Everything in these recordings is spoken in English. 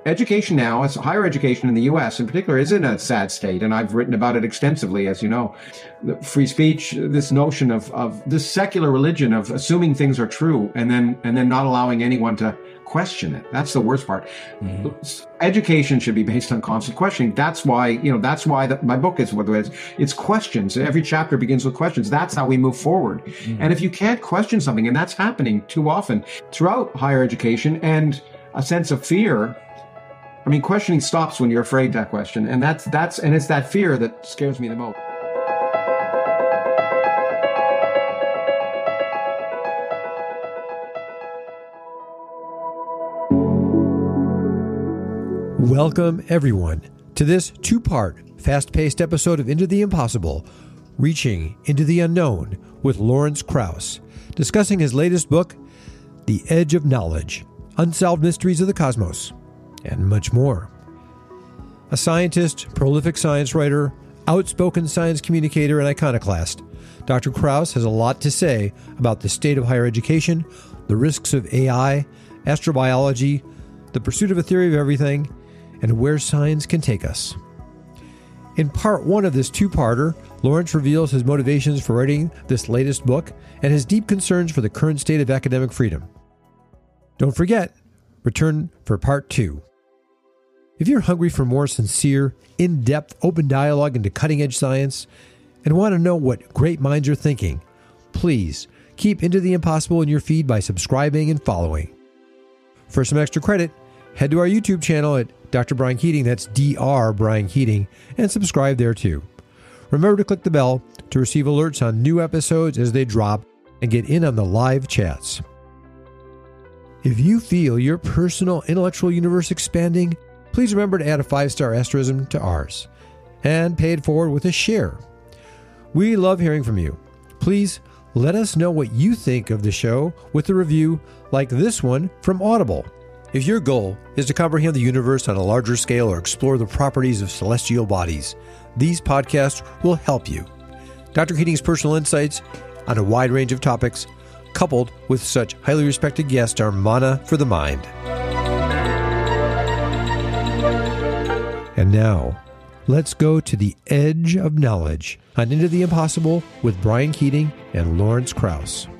education now, as higher education in the U.S. in particular, is in a sad state, and I've written about it extensively, as you know. The free speech, this notion of this secular religion of assuming things are true and then not allowing anyone to question it. That's the worst part. Mm-hmm. Education should be based on constant questioning. That's why my book is what it is. It's questions. Every chapter begins with questions. That's how we move forward. Mm-hmm. And if you can't question something, and that's happening too often throughout higher education, and a sense of fear. I mean, questioning stops when you're afraid to question, and it's that fear that scares me the most. Welcome, everyone, to this two-part, fast-paced episode of Into the Impossible, Reaching into the Unknown with Lawrence Krauss, discussing his latest book, The Edge of Knowledge, Unsolved Mysteries of the Cosmos, and much more. A scientist, prolific science writer, outspoken science communicator, and iconoclast, Dr. Krauss has a lot to say about the state of higher education, the risks of AI, astrobiology, the pursuit of a theory of everything, and where science can take us. In part one of this two-parter, Lawrence reveals his motivations for writing this latest book and his deep concerns for the current state of academic freedom. Don't forget, return for part two. If you're hungry for more sincere, in-depth, open dialogue into cutting-edge science and want to know what great minds are thinking, please keep Into the Impossible in your feed by subscribing and following. For some extra credit, head to our YouTube channel at Dr. Brian Keating, that's Dr. Brian Keating, and subscribe there too. Remember to click the bell to receive alerts on new episodes as they drop and get in on the live chats. If you feel your personal intellectual universe expanding, please remember to add a 5-star asterism to ours and pay it forward with a share. We love hearing from you. Please let us know what you think of the show with a review like this one from Audible. If your goal is to comprehend the universe on a larger scale or explore the properties of celestial bodies, these podcasts will help you. Dr. Keating's personal insights on a wide range of topics, coupled with such highly respected guests, are mana for the mind. And now, let's go to the edge of knowledge on Into the Impossible with Brian Keating and Lawrence Krauss.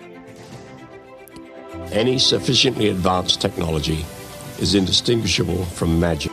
Any sufficiently advanced technology is indistinguishable from magic.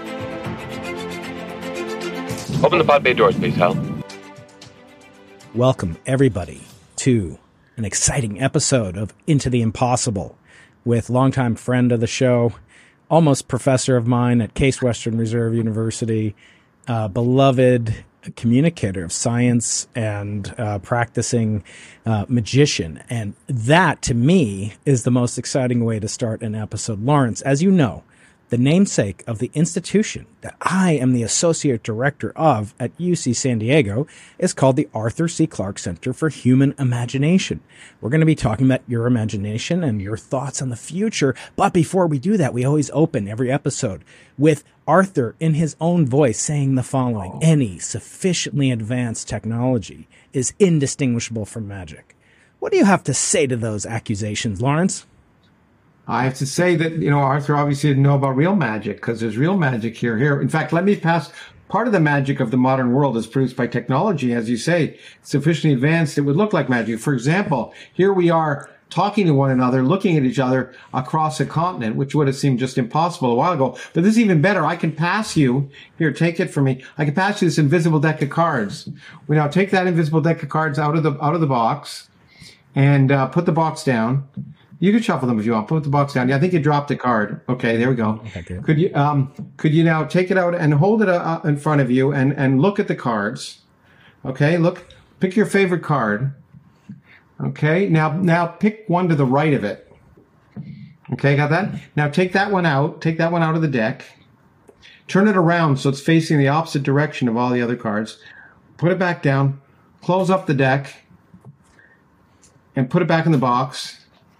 Open the pod bay doors, please, Hal. Welcome, everybody, to an exciting episode of Into the Impossible with longtime friend of the show, almost professor of mine at Case Western Reserve University, beloved communicator of science and practicing magician. And that, to me, is the most exciting way to start an episode. Lawrence, as you know, the namesake of the institution that I am the associate director of at UC San Diego is called the Arthur C. Clarke Center for Human Imagination. We're going to be talking about your imagination and your thoughts on the future. But before we do that, we always open every episode with Arthur in his own voice saying the following: any sufficiently advanced technology is indistinguishable from magic. What do you have to say to those accusations, Lawrence? I have to say that, Arthur obviously didn't know about real magic, because there's real magic here. In fact, let me pass. Part of the magic of the modern world is produced by technology, as you say, sufficiently advanced it would look like magic. For example, here we are talking to one another, looking at each other across a continent, which would have seemed just impossible a while ago. But this is even better. I can pass you, here, take it from me. I can pass you this invisible deck of cards. We now take that invisible deck of cards out of the box and put the box down. You can shuffle them if you want. Put the box down. Yeah, I think you dropped a card. Okay, there we go. Okay, could you now take it out and hold it in front of you and look at the cards? Okay, look, pick your favorite card. Okay, now pick one to the right of it. Okay, got that? Now take that one out. Take that one out of the deck. Turn it around so it's facing the opposite direction of all the other cards. Put it back down. Close up the deck and put it back in the box.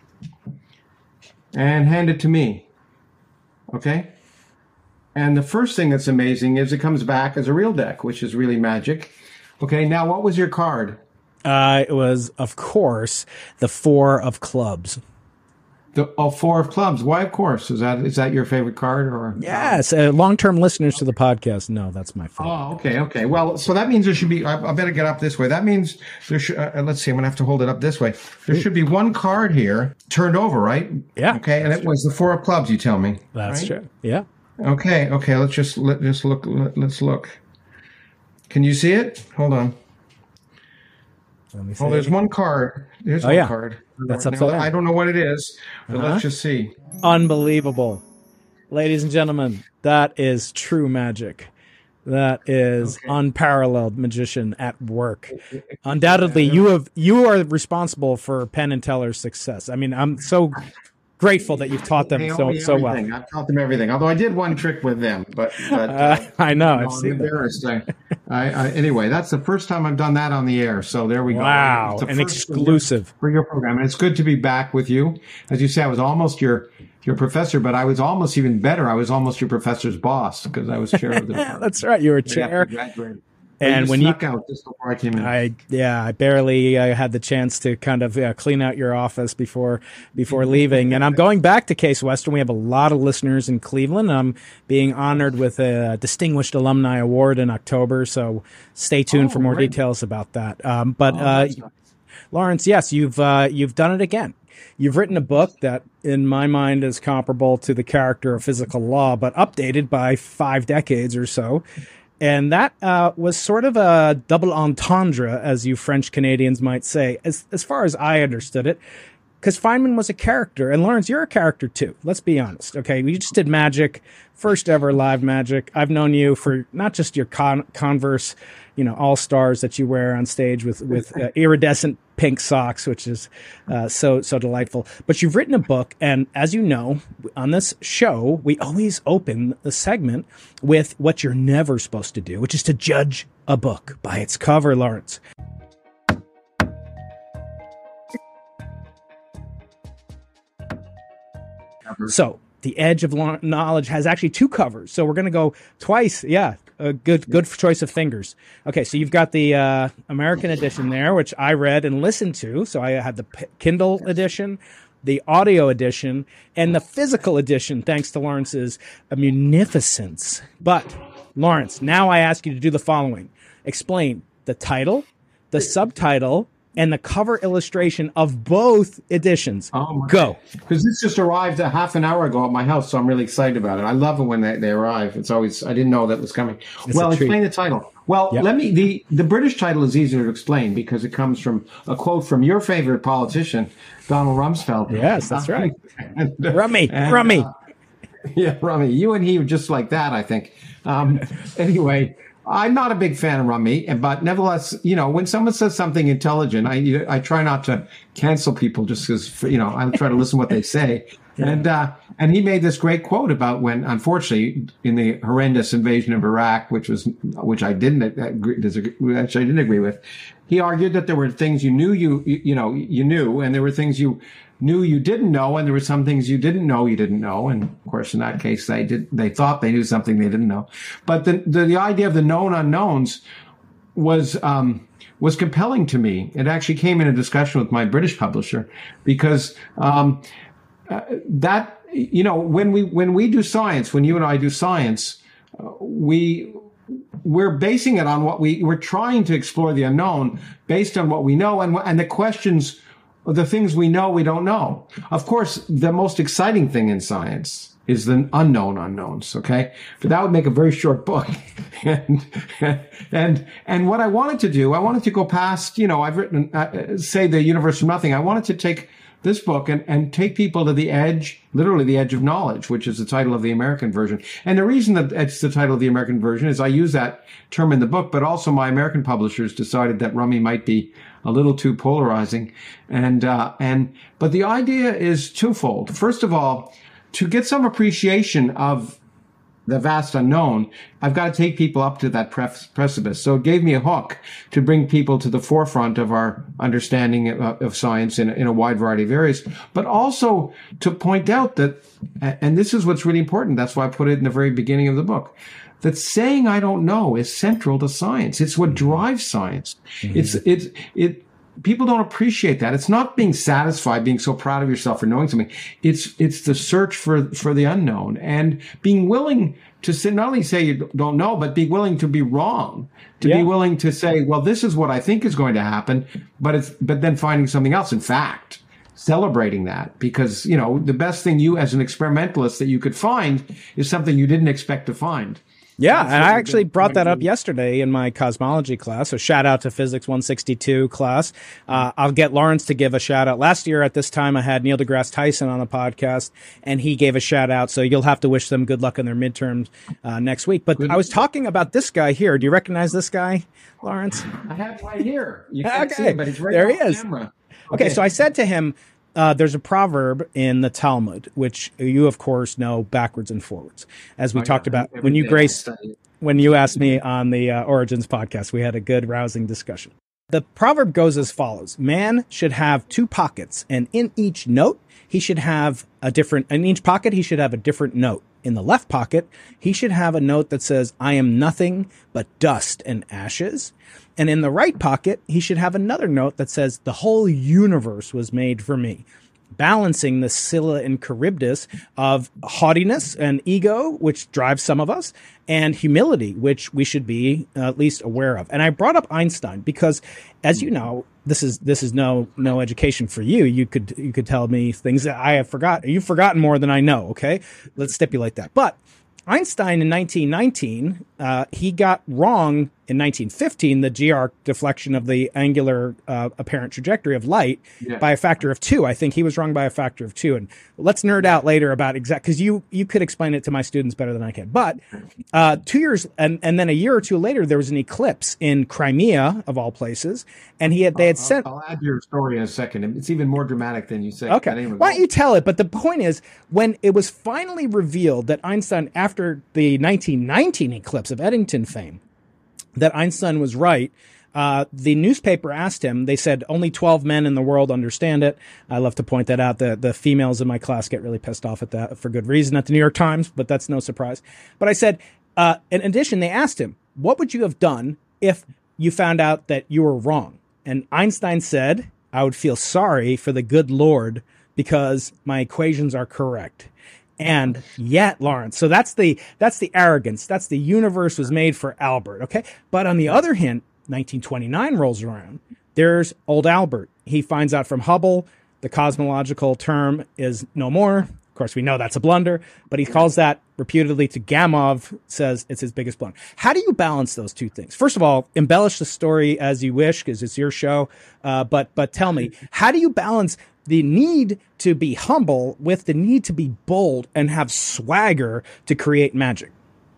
And hand it to me. Okay? And the first thing that's amazing is it comes back as a real deck, which is really magic. Okay, now what was your card? It was, of course, the 4 of clubs. The four of clubs. Why, of course? Is that your favorite card? Or Yes, long-term listeners to the podcast. No, that's my favorite. Oh, okay. Well, so that means there should be. I better get up this way. That means there should. Let's see. I'm gonna have to hold it up this way. There should be one card here turned over, right? Yeah. Okay, and it was the four of clubs. You tell me. That's right? true. Yeah. Okay. Let's look. Let's look. Can you see it? Hold on. Let me see. Oh, there's one card. There's one card. That's Now, upside down. I don't know what it is, but let's just see. Unbelievable. Ladies and gentlemen, that is true magic. That is unparalleled magician at work. Undoubtedly, you are responsible for Penn and Teller's success. I mean, I'm so grateful that you've taught them so well. I've taught them everything. Although I did one trick with them, but I know. I've seen I'm embarrassed. Anyway, that's the first time I've done that on the air. So there we go. Wow, It's the an first exclusive for your program, and it's good to be back with you. As you say, I was almost your professor, but I was almost even better. I was almost your professor's boss because I was chair of the department. That's right. You were chair. And when snuck out just before I came in, I barely had the chance to kind of clean out your office before leaving. And I'm going back to Case Western. We have a lot of listeners in Cleveland. I'm being honored with a Distinguished Alumni Award in October, so stay tuned for more details about that. Lawrence, yes, you've done it again. You've written a book that, in my mind, is comparable to The Character of Physical Law, but updated by 5 decades or so. And that was sort of a double entendre, as you French Canadians might say, as far as I understood it, because Feynman was a character. And Lawrence, you're a character too. Let's be honest. Okay, we just did magic, first ever live magic. I've known you for not just your Converse, all-stars that you wear on stage with iridescent pink socks, which is so delightful. But you've written a book, and as you know, on this show, we always open the segment with what you're never supposed to do, which is to judge a book by its cover, Lawrence. So, The Edge of Knowledge has actually 2 covers, so we're going to go twice. Yeah, a good choice of fingers. Okay, so you've got the American edition there, which I read and listened to. So I had the Kindle edition, the audio edition, and the physical edition, thanks to Lawrence's munificence. But, Lawrence, now I ask you to do the following. Explain the title, the subtitle, and the cover illustration of both editions. Go. Because this just arrived a half an hour ago at my house, so I'm really excited about it. I love it when they arrive. It's always, I didn't know that was coming. Explain the title. Well, the British title is easier to explain because it comes from a quote from your favorite politician, Donald Rumsfeld. Yes, that's right. Rummy. Yeah, Rummy. You and he were just like that, I think. Anyway, I'm not a big fan of Rummy, but nevertheless, when someone says something intelligent, I try not to cancel people just because, I try to listen to what they say. Yeah. And he made this great quote about when, unfortunately, in the horrendous invasion of Iraq, which I didn't agree with, he argued that there were things you knew you knew, and there were things you knew you didn't know, and there were some things you didn't know you didn't know. And of course, in that case, they thought they knew something they didn't know. But the idea of the known unknowns was compelling to me. It actually came in a discussion with my British publisher because that when we do science, when you and I do science, we're basing it on what we're trying to explore the unknown based on what we know and the questions. The things we know we don't know. Of course, the most exciting thing in science is the unknown unknowns, okay? But that would make a very short book. and what I wanted to do, I wanted to go past, I've written, say the universe from nothing. I wanted to take this book and take people to the edge, literally the edge of knowledge, which is the title of the American version. And the reason that it's the title of the American version is I use that term in the book, but also my American publishers decided that Rummy might be a little too polarizing. But the idea is twofold. First of all, to get some appreciation of the vast unknown, I've got to take people up to that precipice. So it gave me a hook to bring people to the forefront of our understanding of science in a wide variety of areas, but also to point out that, and this is what's really important, that's why I put it in the very beginning of the book, that saying I don't know is central to science. It's what drives science. Mm-hmm. people don't appreciate that. It's not being satisfied, being so proud of yourself for knowing something. It's the search for the unknown and being willing to say, not only say you don't know, but be willing to be wrong, to be willing to say, well, this is what I think is going to happen, but then finding something else. In fact, celebrating that, because, the best thing you as an experimentalist that you could find is something you didn't expect to find. Yeah, and I actually brought that up yesterday in my cosmology class. So shout out to Physics 162 class. I'll get Lawrence to give a shout out. Last year at this time, I had Neil deGrasse Tyson on the podcast, and he gave a shout out. So you'll have to wish them good luck in their midterms next week. But I was talking about this guy here. Do you recognize this guy, Lawrence? I have right here. You can't see it, but he's right there. He is. Camera. Okay, so I said to him, there's a proverb in the Talmud, which you, of course, know backwards and forwards. As we talked about when you asked me on the Origins podcast, we had a good, rousing discussion. The proverb goes as follows. Man should have two pockets, and in each pocket, he should have a different note. In the left pocket, he should have a note that says, I am nothing but dust and ashes. And in the right pocket, he should have another note that says, the whole universe was made for me. Balancing the Scylla and Charybdis of haughtiness and ego, which drives some of us, and humility, which we should be at least aware of. And I brought up Einstein because, as you know, this is no education for you. You could tell me things that I have forgotten. You've forgotten more than I know. Okay, let's stipulate that. But Einstein in 1919, he got wrong in 1915 the g-arc deflection of the angular apparent trajectory of light by a factor of 2. I think he was wrong by a factor of 2. And let's nerd out later about because you could explain it to my students better than I can. But 2 years and then a year or two later, there was an eclipse in Crimea of all places, and they had sent. I'll add your story in a second. It's even more dramatic than you say. Okay, why don't you tell it? But the point is, when it was finally revealed that Einstein, after the 1919 eclipse of Eddington fame, that Einstein was right, the newspaper asked him, they said only 12 men in the world understand it. I love to point that out. The females in my class get really pissed off at that for good reason at the New York Times, but that's no surprise. But I said, in addition, they asked him, what would you have done if you found out that you were wrong? And Einstein said, I would feel sorry for the good Lord because my equations are correct. And yet, Lawrence, so that's the arrogance. That's the universe was made for Albert. Okay. But on the other hand, 1929 rolls around. There's old Albert. He finds out from Hubble the cosmological term is no more. Of course, we know that's a blunder, but he calls that reputedly to Gamow, says it's his biggest blunder. How do you balance those two things? First of all, embellish the story as you wish, because it's your show. But tell me, how do you balance the need to be humble with the need to be bold and have swagger to create magic?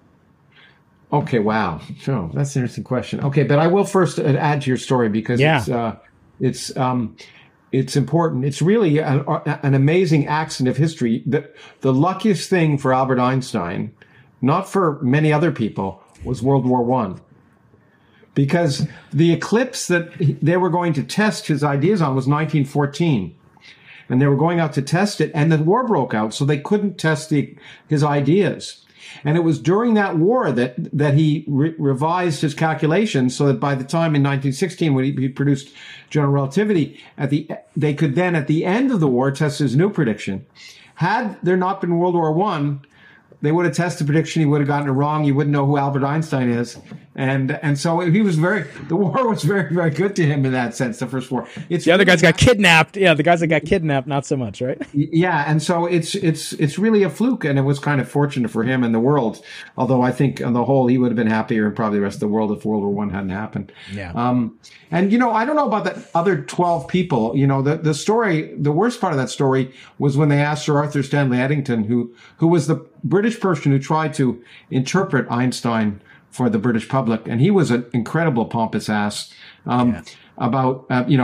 Okay, wow. So that's an interesting question. Okay, but I will first add to your story because it's important. It's really an amazing accident of history. The luckiest thing for Albert Einstein, not for many other people, was World War I. Because the eclipse that they were going to test his ideas on was 1914. And they were going out to test it, and the war broke out, so they couldn't test his ideas. And it was during that war that he revised his calculations so that by the time in 1916, when he produced general relativity, they could then, at the end of the war, test his new prediction. Had there not been World War I, they would have tested the prediction. He would have gotten it wrong. You wouldn't know who Albert Einstein is. And so the war was very, very good to him in that sense, the first war. The other guys got kidnapped. Yeah, the guys that got kidnapped, not so much, right? Yeah, and so it's really a fluke, and it was kind of fortunate for him and the world. Although I think on the whole, he would have been happier, and probably the rest of the world, if World War I hadn't happened. Yeah. And I don't know about that other 12 people. The story, the worst part of that story was when they asked Sir Arthur Stanley Eddington, who was the British person who tried to interpret Einstein for the British public, and he was an incredible pompous ass about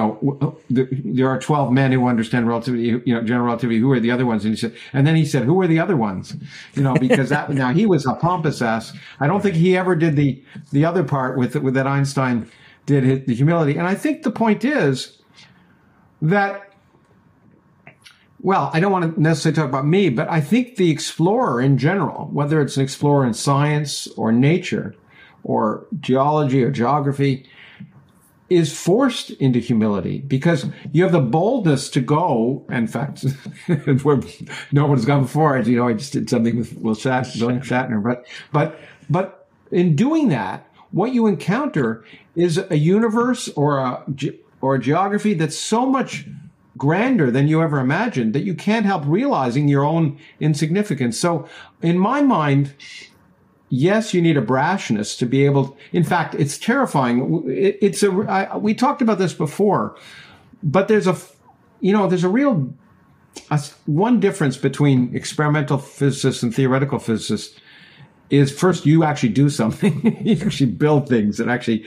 there are 12 men who understand relativity, general relativity. Who are the other ones? And then he said, who are the other ones? Because now he was a pompous ass. I don't think he ever did the other part with that Einstein did, the humility. And I think the point is that, well, I don't want to necessarily talk about me, but I think the explorer in general, whether it's an explorer in science or nature or geology or geography, is forced into humility because you have the boldness to go. In fact, where no one's gone before. As you know, I just did something with William Shatner. But in doing that, what you encounter is a universe or a geography that's so much grander than you ever imagined that you can't help realizing your own insignificance. So, in my mind, yes, you need a brashness to be able. In fact, it's terrifying. We talked about this before, but there's a real one difference between experimental physicists and theoretical physicists is first you actually do something, you actually build things and actually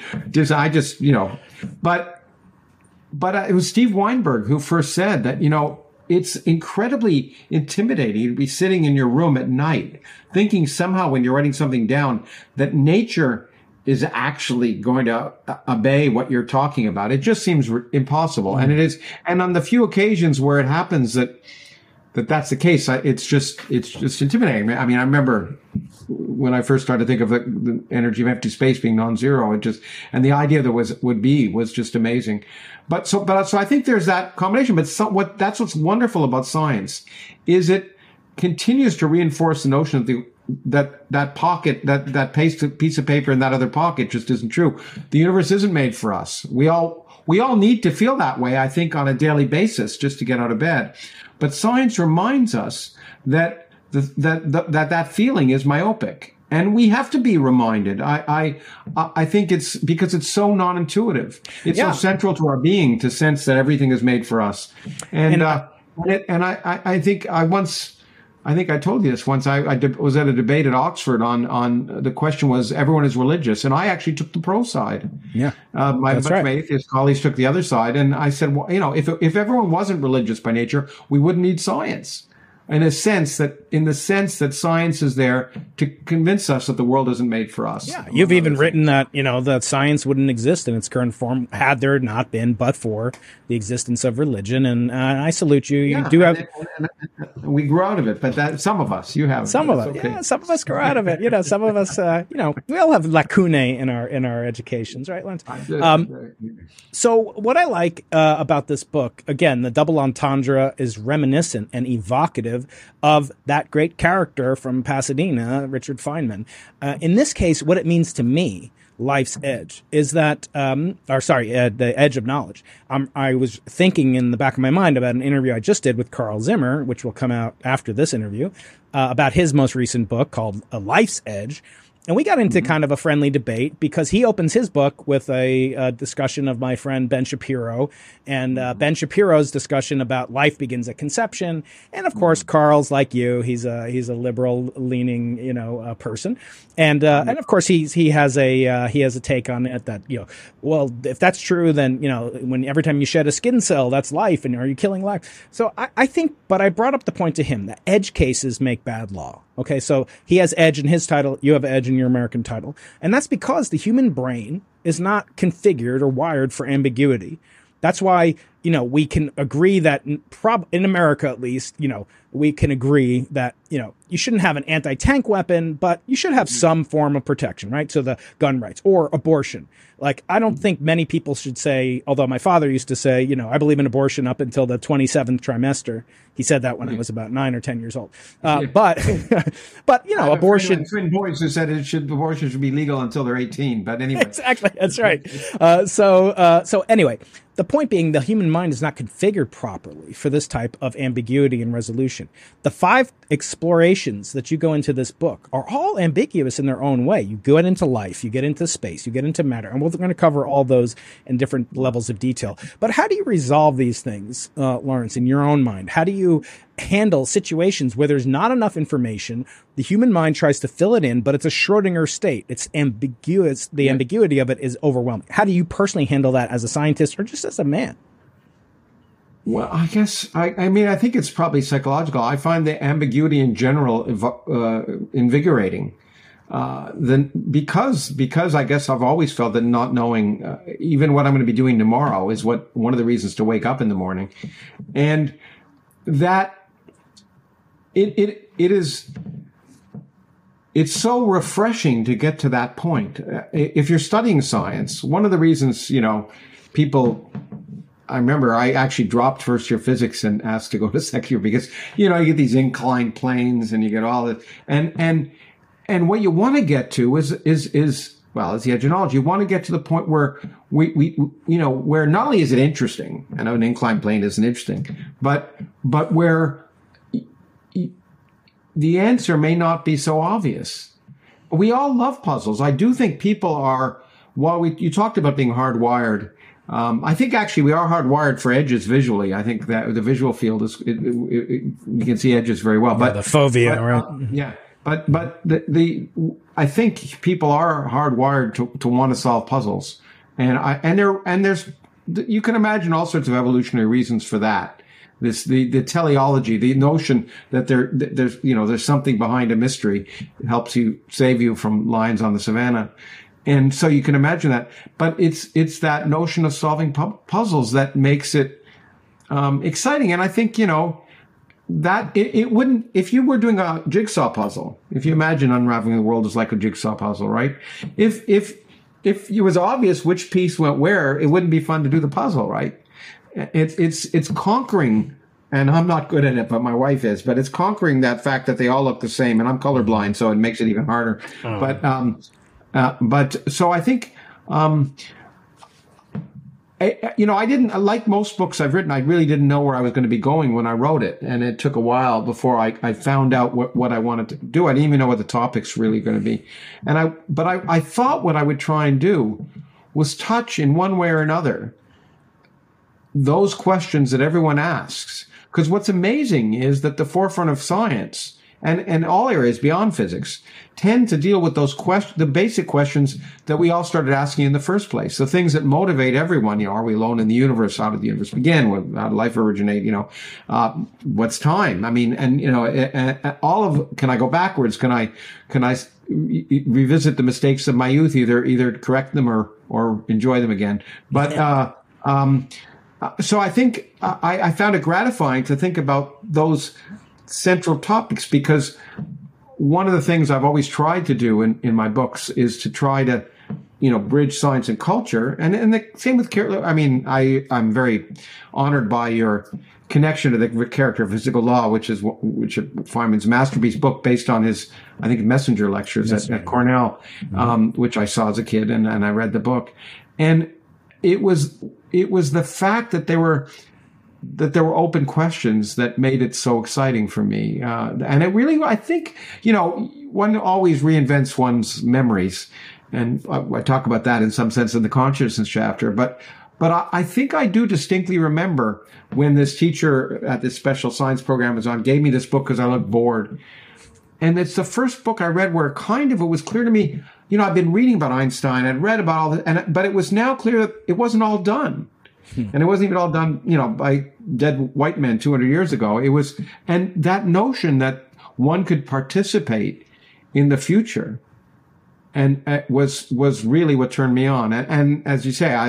but it was Steve Weinberg who first said that, it's incredibly intimidating to be sitting in your room at night, thinking somehow when you're writing something down that nature is actually going to obey what you're talking about. It just seems impossible. Mm-hmm. And it is. And on the few occasions where it happens that's the case, it's just intimidating. I mean, I remember when I first started to think of the energy of empty space being non-zero, and the idea that was just amazing. So I think there's that combination. But that's what's wonderful about science is it continues to reinforce the notion of that pocket, that piece of paper in that other pocket just isn't true. The universe isn't made for us. We all need to feel that way, I think, on a daily basis just to get out of bed. But science reminds us that that feeling is myopic, and we have to be reminded. I think it's because it's so non-intuitive. It's so central to our being to sense that everything is made for us. I think I told you this once. I was at a debate at Oxford on the question was everyone is religious, and I actually took the pro side. Yeah, my atheist colleagues took the other side, and I said, well, if everyone wasn't religious by nature, we wouldn't need science. In the sense that science is there to convince us that the world isn't made for us. Yeah, you've even written that, that science wouldn't exist in its current form had there not been but for the existence of religion. And I salute you. You do have. And we grew out of it, but some of us, you have. Some of us, okay. Yeah, some of us grow out of it. Some of us, we all have lacunae in our educations, right, Lance? So what I like about this book, again, the double entendre is reminiscent and evocative of that great character from Pasadena, Richard Feynman. In this case, what it means to me, life's edge, is that, the edge of knowledge. I was thinking in the back of my mind about an interview I just did with Carl Zimmer, which will come out after this interview, about his most recent book called A Life's Edge. And we got into kind of a friendly debate because he opens his book with a discussion of my friend Ben Shapiro and Ben Shapiro's discussion about life begins at conception. And of course, Carl's like you; he's a liberal leaning person, and of course he has a take on it that well, if that's true, then when every time you shed a skin cell, that's life, and are you killing life? So I think, but I brought up the point to him that edge cases make bad law. Okay, so he has edge in his title, you have edge in your American title. And that's because the human brain is not configured or wired for ambiguity. That's why, we can agree that in America, at least, we can agree that, you shouldn't have an anti-tank weapon, but you should have some form of protection, right? So the gun rights or abortion. Like, I don't think many people should say, although my father used to say, I believe in abortion up until the 27th trimester. He said that when I was about 9 or 10 years old. But abortion. Twin boys who said abortion should be legal until they're 18. But anyway. Exactly. That's right. So anyway, the point being, the human mind is not configured properly for this type of ambiguity and resolution. The 5 explorations that you go into this book are all ambiguous in their own way. You get into life, you get into space, you get into matter, and we're going to cover all those in different levels of detail. But how do you resolve these things, Lawrence, in your own mind? How do you handle situations where there's not enough information? The human mind tries to fill it in, but it's a Schrodinger state. It's ambiguous. The ambiguity of it is overwhelming. How do you personally handle that as a scientist or just as a man? Well, I guess, I think it's probably psychological. I find the ambiguity in general invigorating. Because I guess I've always felt that not knowing even what I'm going to be doing tomorrow is one of the reasons to wake up in the morning. And that it it's so refreshing to get to that point. If you're studying science, one of the reasons, people, I remember I actually dropped first year physics and asked to go to second year because, you get these inclined planes and you get all this. And what you want to get to is the edge of knowledge. You want to get to the point where where not only is it interesting, I know an inclined plane isn't interesting, but where the answer may not be so obvious. We all love puzzles. I do think people are, you talked about being hardwired. I think actually we are hardwired for edges visually. I think that the visual field is, you can see edges very well. But the fovea, right? Yeah. But I think people are hardwired to want to solve puzzles. And there's, you can imagine all sorts of evolutionary reasons for that. The teleology, the notion that there's something behind a mystery helps save you from lions on the savannah. And so you can imagine that, but it's that notion of solving puzzles that makes it, exciting. And I think, that it wouldn't, if you were doing a jigsaw puzzle, if you imagine unraveling the world as like a jigsaw puzzle, right? If it was obvious which piece went where, it wouldn't be fun to do the puzzle, right? It's conquering, and I'm not good at it, but my wife is, but it's conquering that fact that they all look the same, and I'm colorblind, so it makes it even harder. Oh. But so I think, I didn't, like most books I've written, I really didn't know where I was going to be going when I wrote it. And it took a while before I found out what I wanted to do. I didn't even know what the topic's really going to be. But I thought what I would try and do was touch in one way or another those questions that everyone asks. Because what's amazing is that the forefront of science and all areas beyond physics tend to deal with those the basic questions that we all started asking in the first place. The things that motivate everyone, are we alone in the universe? How did the universe begin? How did life originate? What's time? I mean, can I go backwards? Can I revisit the mistakes of my youth, either correct them or enjoy them again? But, so I think I found it gratifying to think about those central topics, because one of the things I've always tried to do in my books is to try to, bridge science and culture. And the same with I mean, I'm very honored by your connection to the character of physical law, which is Feynman's masterpiece book based on his, I think, Messenger lectures at Cornell, which I saw as a kid, and I read the book. And it was the fact that there were open questions that made it so exciting for me. And it really, I think, one always reinvents one's memories. And I talk about that in some sense in the consciousness chapter. But I think I do distinctly remember when this teacher at this special science program was on, gave me this book because I looked bored. And it's the first book I read where it was clear to me, I've been reading about Einstein, I'd read about all this, but it was now clear that it wasn't all done. And it wasn't even all done, by dead white men 200 years ago. It was, and that notion that one could participate in the future, and was really what turned me on. And as you say,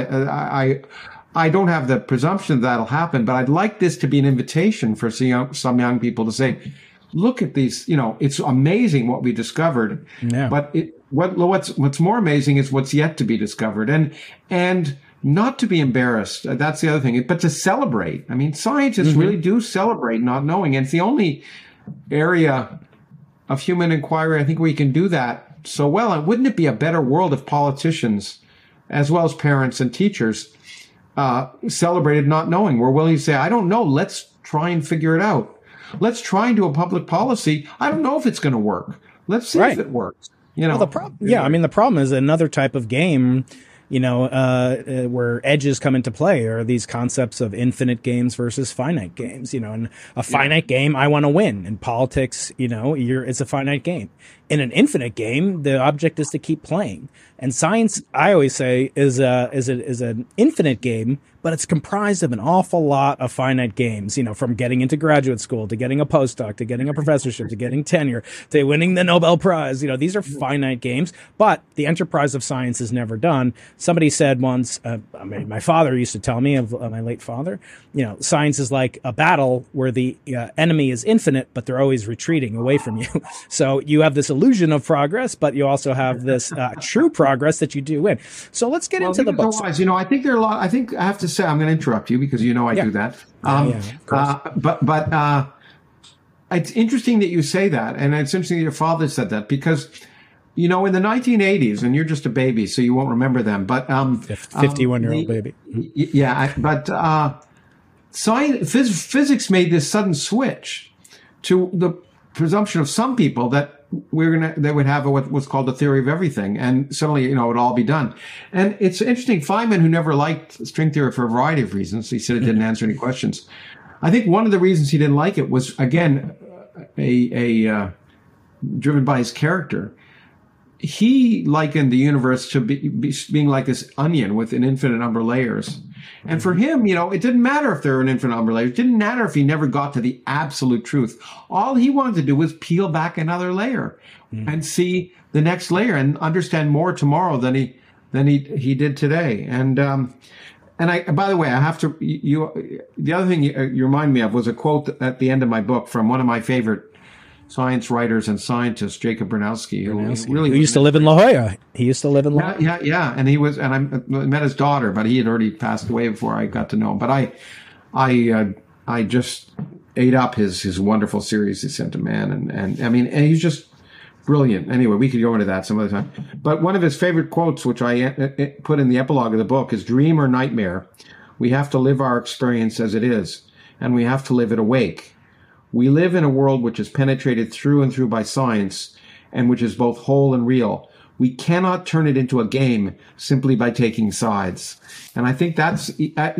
I don't have the presumption that'll happen, but I'd like this to be an invitation for some young people to say, look at these, it's amazing what we discovered, but what's more amazing is what's yet to be discovered. And not to be embarrassed. That's the other thing, but to celebrate. I mean, scientists really do celebrate not knowing. And it's the only area of human inquiry, I think, where you can do that so well. And wouldn't it be a better world if politicians, as well as parents and teachers, celebrated not knowing? We're willing to say, I don't know. Let's try and figure it out. Let's try and do a public policy. I don't know if it's going to work. Let's see if it works. Well, the problem is another type of game, where edges come into play are these concepts of infinite games versus finite games, and a finite game, I want to win. In politics, it's a finite game. In an infinite game, the object is to keep playing. And science, I always say, is an infinite game, but but it's comprised of an awful lot of finite games, from getting into graduate school to getting a postdoc to getting a professorship to getting tenure to winning the Nobel Prize. These are finite games, but the enterprise of science is never done. Somebody said once, my father used to tell me, of my late father, science is like a battle where the enemy is infinite, but they're always retreating away from you. So you have this illusion of progress, but you also have this true progress that you do win. So let's get into the books. I think there are a lot. I think I have to say, I'm going to interrupt you because I do that. But it's interesting that you say that, and it's interesting that your father said that because, in the 1980s, and you're just a baby, so you won't remember them. But 51-year-old baby. Yeah, but physics made this sudden switch to the presumption of some people that they would have what's called the theory of everything, and suddenly it would all be done. And it's interesting. Feynman, who never liked string theory for a variety of reasons, he said it didn't answer any questions. I think one of the reasons he didn't like it was again driven by his character. He likened the universe to being like this onion with an infinite number of layers. And for him, it didn't matter if there were an infinite number of layers. It didn't matter if he never got to the absolute truth. All he wanted to do was peel back another layer and see the next layer and understand more tomorrow than he did today. And by the way, I have to, the other thing you remind me of was a quote at the end of my book from one of my favorite science writers and scientists, Jacob Bernowski, who used to live in La Jolla. He used to live in La Jolla. Yeah. And I met his daughter, but he had already passed away before I got to know him. But I just ate up his wonderful series, Descent of Man. And he's just brilliant. Anyway, we could go into that some other time. But one of his favorite quotes, which I put in the epilogue of the book, is dream or nightmare. We have to live our experience as it is, and we have to live it awake. We live in a world which is penetrated through and through by science and which is both whole and real. We cannot turn it into a game simply by taking sides. And I think that's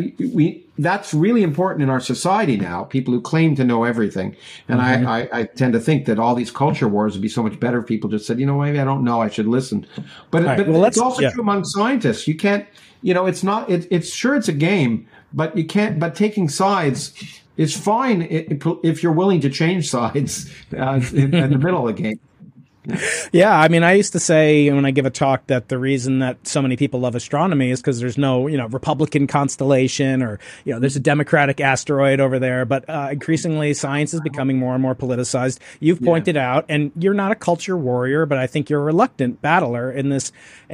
really important in our society now, people who claim to know everything. And I tend to think that all these culture wars would be so much better if people just said, maybe I don't know, I should listen. But it's also true among scientists. You can't, it's not, it's a game, but you can't, but taking sides is fine if you're willing to change sides in the middle of the game. Yeah, I used to say when I give a talk that the reason that so many people love astronomy is because there's no, Republican constellation or, there's a Democratic asteroid over there. But increasingly, science is becoming more and more politicized. You've pointed out, and you're not a culture warrior, but I think you're a reluctant battler in this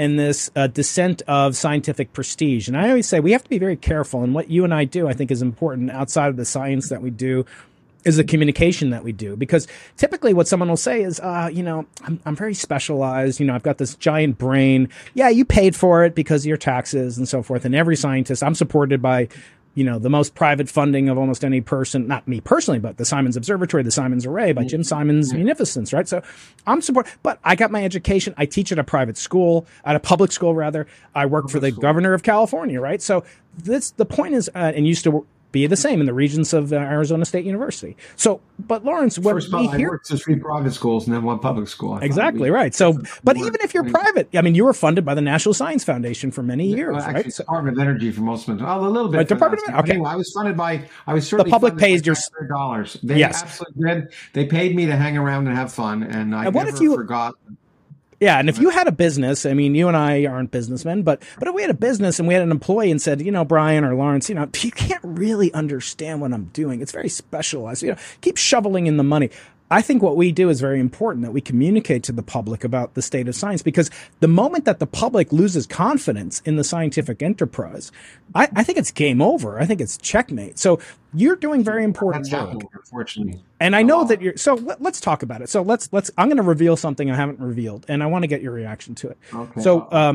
descent of scientific prestige. And I always say we have to be very careful. And what you and I do, I think, is important outside of the science that we do. Is the communication that we do, because typically what someone will say is, I'm very specialized. I've got this giant brain. Yeah, you paid for it because of your taxes and so forth. And every scientist, I'm supported by, the most private funding of almost any person, not me personally, but the Simons Observatory, the Simons Array by Jim Simons Munificence, right? So I'm supported, but I got my education. I teach at a private school, at a public school rather. I work for the governor of California, right? So the point is, and used to be the same in the regents of Arizona State University. So, but Lawrence, what we hear, I worked at 3 private schools and then 1 public school. Exactly right. So, but even if you're private, you were funded by the National Science Foundation for many years, actually, right? Department of Energy for most of it. A little bit. Department of Energy. Okay. Anyway, I was funded by. I was certainly the public pays your dollars. They absolutely did. They paid me to hang around and have fun, and I never forgot. Yeah, and if you had a business, you and I aren't businessmen, but if we had a business and we had an employee and said, Brian or Lawrence, you can't really understand what I'm doing. It's very specialized. Keep shoveling in the money. I think what we do is very important, that we communicate to the public about the state of science, because the moment that the public loses confidence in the scientific enterprise, I think it's game over. I think it's checkmate. So you're doing very important work. Unfortunately. And I know that let's talk about it. So I'm going to reveal something I haven't revealed, and I want to get your reaction to it. Okay.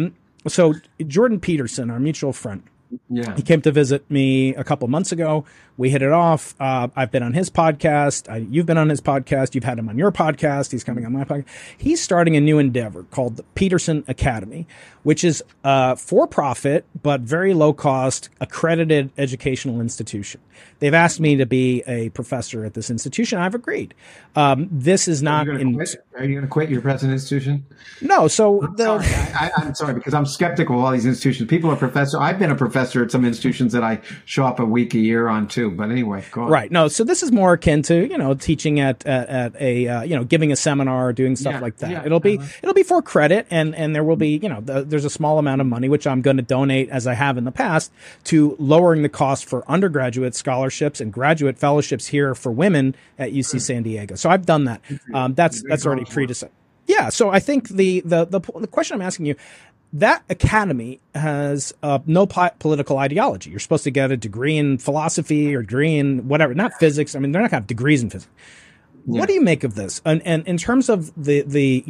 So Jordan Peterson, our mutual friend, he came to visit me a couple months ago. We hit it off. I've been on his podcast. You've been on his podcast. You've had him on your podcast. He's coming on my podcast. He's starting a new endeavor called the Peterson Academy, which is for profit, but very low cost, accredited educational institution. They've asked me to be a professor at this institution. I've agreed. This is not. Are you going to quit your present institution? No. So I'm sorry, because I'm skeptical of all these institutions. People are professors. I've been a professor at some institutions that I show up a week a year on too. But anyway, go on. Right. No. So this is more akin to teaching at a giving a seminar, doing stuff like that. It'll be for credit, and there will be there's a small amount of money which I'm going to donate, as I have in the past, to lowering the cost for undergraduate scholarships and graduate fellowships here for women at UC San Diego. So I've done that. That's already predecessor. Yeah. So I think the question I'm asking you, that academy has no political ideology. You're supposed to get a degree in philosophy or degree in whatever, not physics. I mean, they're not going to have degrees in physics. Yeah. What do you make of this? And in terms of the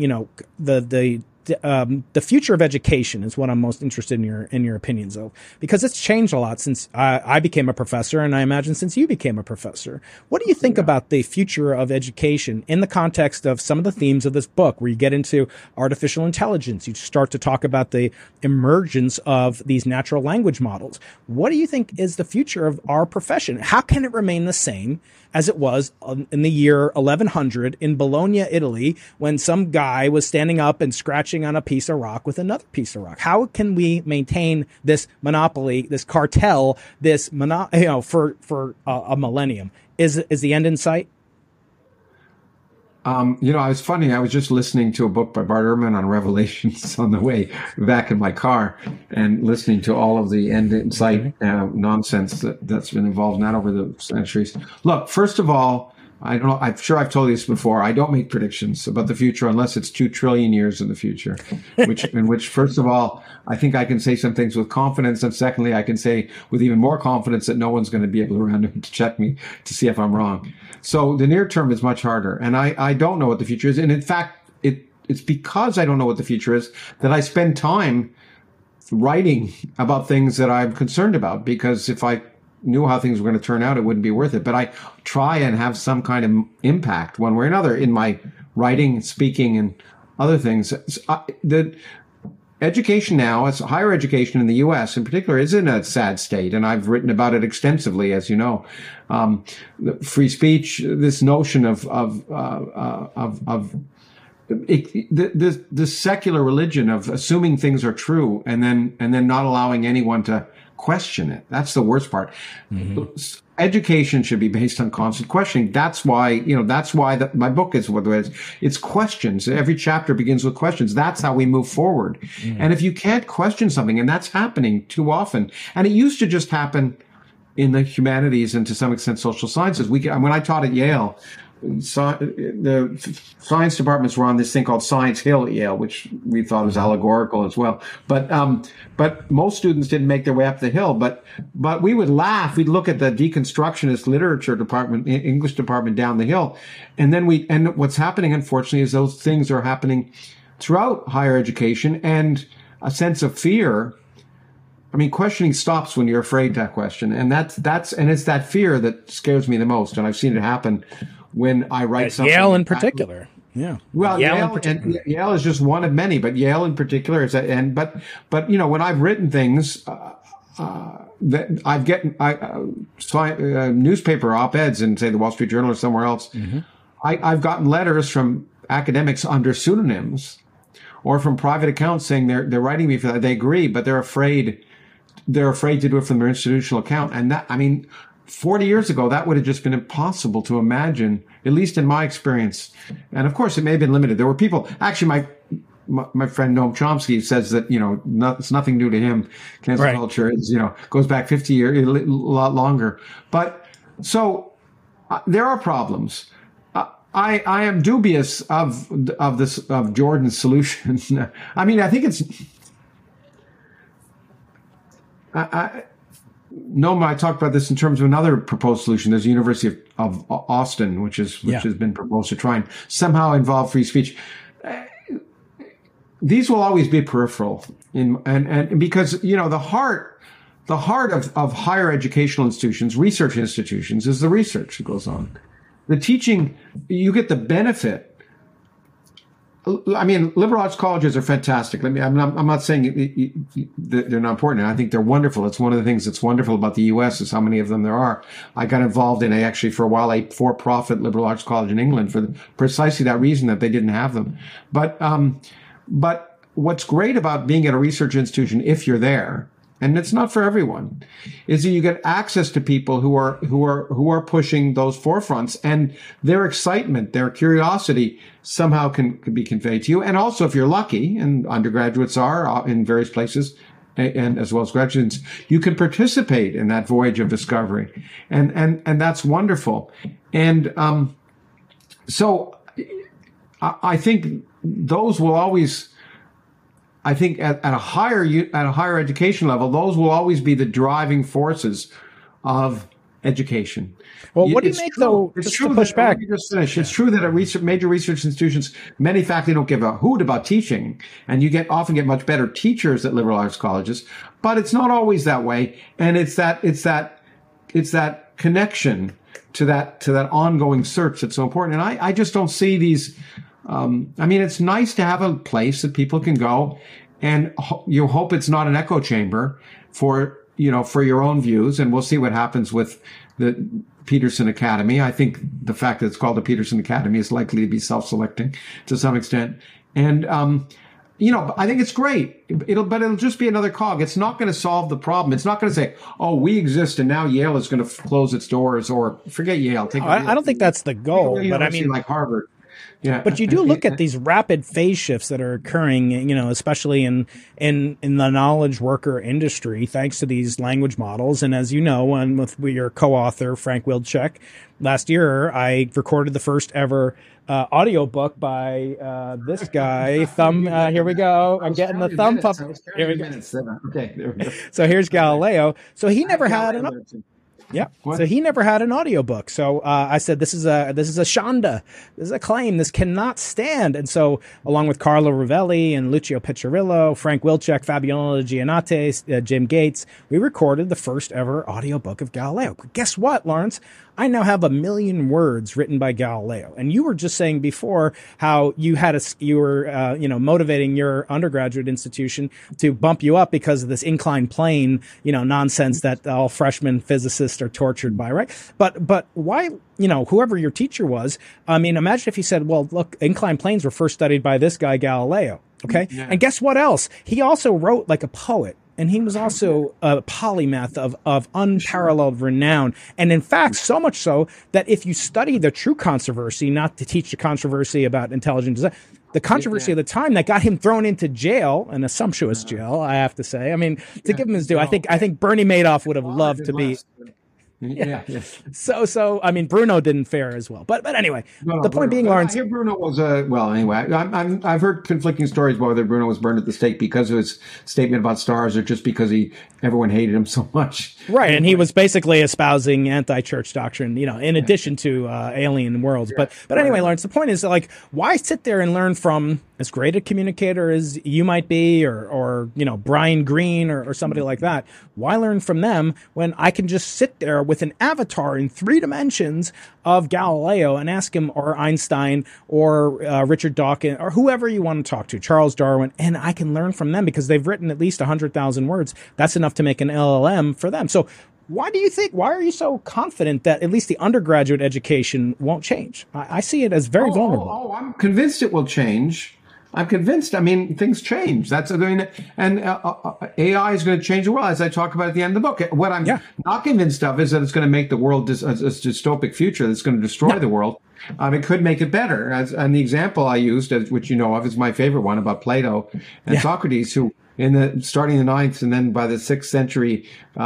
future of education is what I'm most interested in your opinions of, because it's changed a lot since I became a professor, and I imagine since you became a professor. What do you think about the future of education in the context of some of the themes of this book, where you get into artificial intelligence, you start to talk about the emergence of these natural language models? What do you think is the future of our profession? How can it remain the same as it was in the year 1100 in Bologna, Italy, when some guy was standing up and scratching on a piece of rock with another piece of rock? How can we maintain this monopoly, this cartel, for a millennium? Is the end in sight? It's funny. I was just listening to a book by Bart Ehrman on Revelations on the way back in my car, and listening to all of the end in sight nonsense that's been involved in that over the centuries. Look, first of all, I don't know. I'm sure I've told you this before. I don't make predictions about the future unless it's 2 trillion years in the future, in which, first of all, I think I can say some things with confidence. And secondly, I can say with even more confidence that no one's going to be able around to check me to see if I'm wrong. So the near term is much harder. And I don't know what the future is. And in fact, it's because I don't know what the future is that I spend time writing about things that I'm concerned about, because if I knew how things were going to turn out, it wouldn't be worth it. But I try and have some kind of impact one way or another in my writing, speaking, and other things. The education now, as higher education in the U.S. in particular, is in a sad state, and I've written about it extensively, as you know. Free speech, this notion of the secular religion of assuming things are true and then not allowing anyone to question it. That's the worst part. Mm-hmm. Education should be based on constant questioning. That's why my book is what it is. It's questions. Every chapter begins with questions. That's how we move forward. Mm-hmm. And if you can't question something, and that's happening too often, and it used to just happen in the humanities and to some extent social sciences. When I taught at Yale, the science departments were on this thing called Science Hill at Yale, which we thought was allegorical as well. But most students didn't make their way up the hill. But we would laugh. We'd look at the deconstructionist literature department, English department down the hill, and what's happening, unfortunately, is those things are happening throughout higher education, and a sense of fear. I mean, questioning stops when you're afraid to question, and it's that fear that scares me the most. And I've seen it happen when I write at something. Yale in particular, yeah. Well, Yale is just one of many, but Yale in particular is. But when I've written things that newspaper op-eds in, say, the Wall Street Journal or somewhere else, mm-hmm. I've gotten letters from academics under pseudonyms or from private accounts saying they're writing me for that. They agree, but they're afraid. They're afraid to do it from their institutional account. And 40 years ago, that would have just been impossible to imagine, at least in my experience. And of course, it may have been limited. There were people, actually, my friend Noam Chomsky says that, it's nothing new to him. Cancel culture is, goes back 50 years, a lot longer. But so there are problems. I am dubious of Jordan's solution. I mean, I think it's, Noam, I talked about this in terms of another proposed solution. There's the University of Austin, which has been proposed to try and somehow involve free speech. These will always be peripheral, and because the heart the heart of higher educational institutions, research institutions, is the research that goes on. The teaching, you get the benefit. I mean, liberal arts colleges are fantastic. I'm not saying they're not important. I think they're wonderful. It's one of the things that's wonderful about the U.S. is how many of them there are. I got involved in for a while, a for-profit liberal arts college in England for precisely that reason, that they didn't have them. But what's great about being at a research institution, if you're there, and it's not for everyone, is that you get access to people who are pushing those forefronts, and their excitement, their curiosity somehow can be conveyed to you. And also, if you're lucky, and undergraduates are in various places, and as well as graduates, you can participate in that voyage of discovery, and that's wonderful. And so I think those will always. I think at a higher education level, those will always be the driving forces of education. Well, what do you make, though, just to push back? Let me just finish. It's true that at major research institutions, many faculty don't give a hoot about teaching, and you often get much better teachers at liberal arts colleges, but it's not always that way. And it's that connection to that ongoing search that's so important. And I just don't see these. I mean, it's nice to have a place that people can go, and you hope it's not an echo chamber for your own views. And we'll see what happens with the Peterson Academy. I think the fact that it's called the Peterson Academy is likely to be self-selecting to some extent. And, I think it's great. It'll just be another cog. It's not going to solve the problem. It's not going to say, "Oh, we exist, and now Yale is going to close its doors," or forget Yale. I don't think that's the goal, but I mean, like Harvard. Yeah. But you do look at these rapid phase shifts that are occurring, especially in the knowledge worker industry, thanks to these language models. And as you know, and with your co-author, Frank Wilczek, last year, I recorded the first ever audiobook by this guy. Here we go. I'm getting the thumb up. Here we go. Okay, there we go. So here's Galileo. So he never had an. Yeah. What? So he never had an audiobook. So I said, this is a shanda. This is a claim. This cannot stand. And so along with Carlo Rovelli and Lucio Piccirillo, Frank Wilczek, Fabiano Giannate, Jim Gates, we recorded the first ever audiobook of Galileo. Guess what, Lawrence? I now have 1 million words written by Galileo. And you were just saying before how you were motivating your undergraduate institution to bump you up because of this inclined plane, nonsense that all freshman physicists are tortured by, right? But why, whoever your teacher was, I mean, imagine if he said, well, look, inclined planes were first studied by this guy, Galileo. Okay. Yeah. And guess what else? He also wrote like a poet. And he was also a polymath of unparalleled renown. And in fact, so much so that if you study the true controversy, not to teach the controversy about intelligent design, the controversy of the time that got him thrown into jail, and a sumptuous jail, I have to say. I mean, to give him his due, I think Bernie Madoff would have loved to be. Yeah. So I mean, Bruno didn't fare as well. But anyway, the point being, Lawrence. I hear Bruno was anyway. I've heard conflicting stories about whether Bruno was burned at the stake because of his statement about stars, or just because everyone hated him so much. Right, and he was basically espousing anti-church doctrine, in addition to alien worlds. Yeah, but anyway, Lawrence, the point is why sit there and learn from as great a communicator as you might be, or Brian Greene or somebody like that? Why learn from them when I can just sit there with an avatar in 3 dimensions of Galileo and ask him, or Einstein, or Richard Dawkins, or whoever you want to talk to, Charles Darwin, and I can learn from them because they've written at least 100,000 words. That's enough to make an LLM for them. So why are you so confident that at least the undergraduate education won't change? I see it as very vulnerable. I'm convinced it will change. I'm convinced. I mean, things change. And AI is going to change the world, as I talk about at the end of the book. What I'm not convinced of is that it's going to make the world a dystopic future that's going to destroy the world. It could make it better. And the example I used, which you know of, is my favorite one about Plato and Socrates, who starting in the 9th and then by the 6th century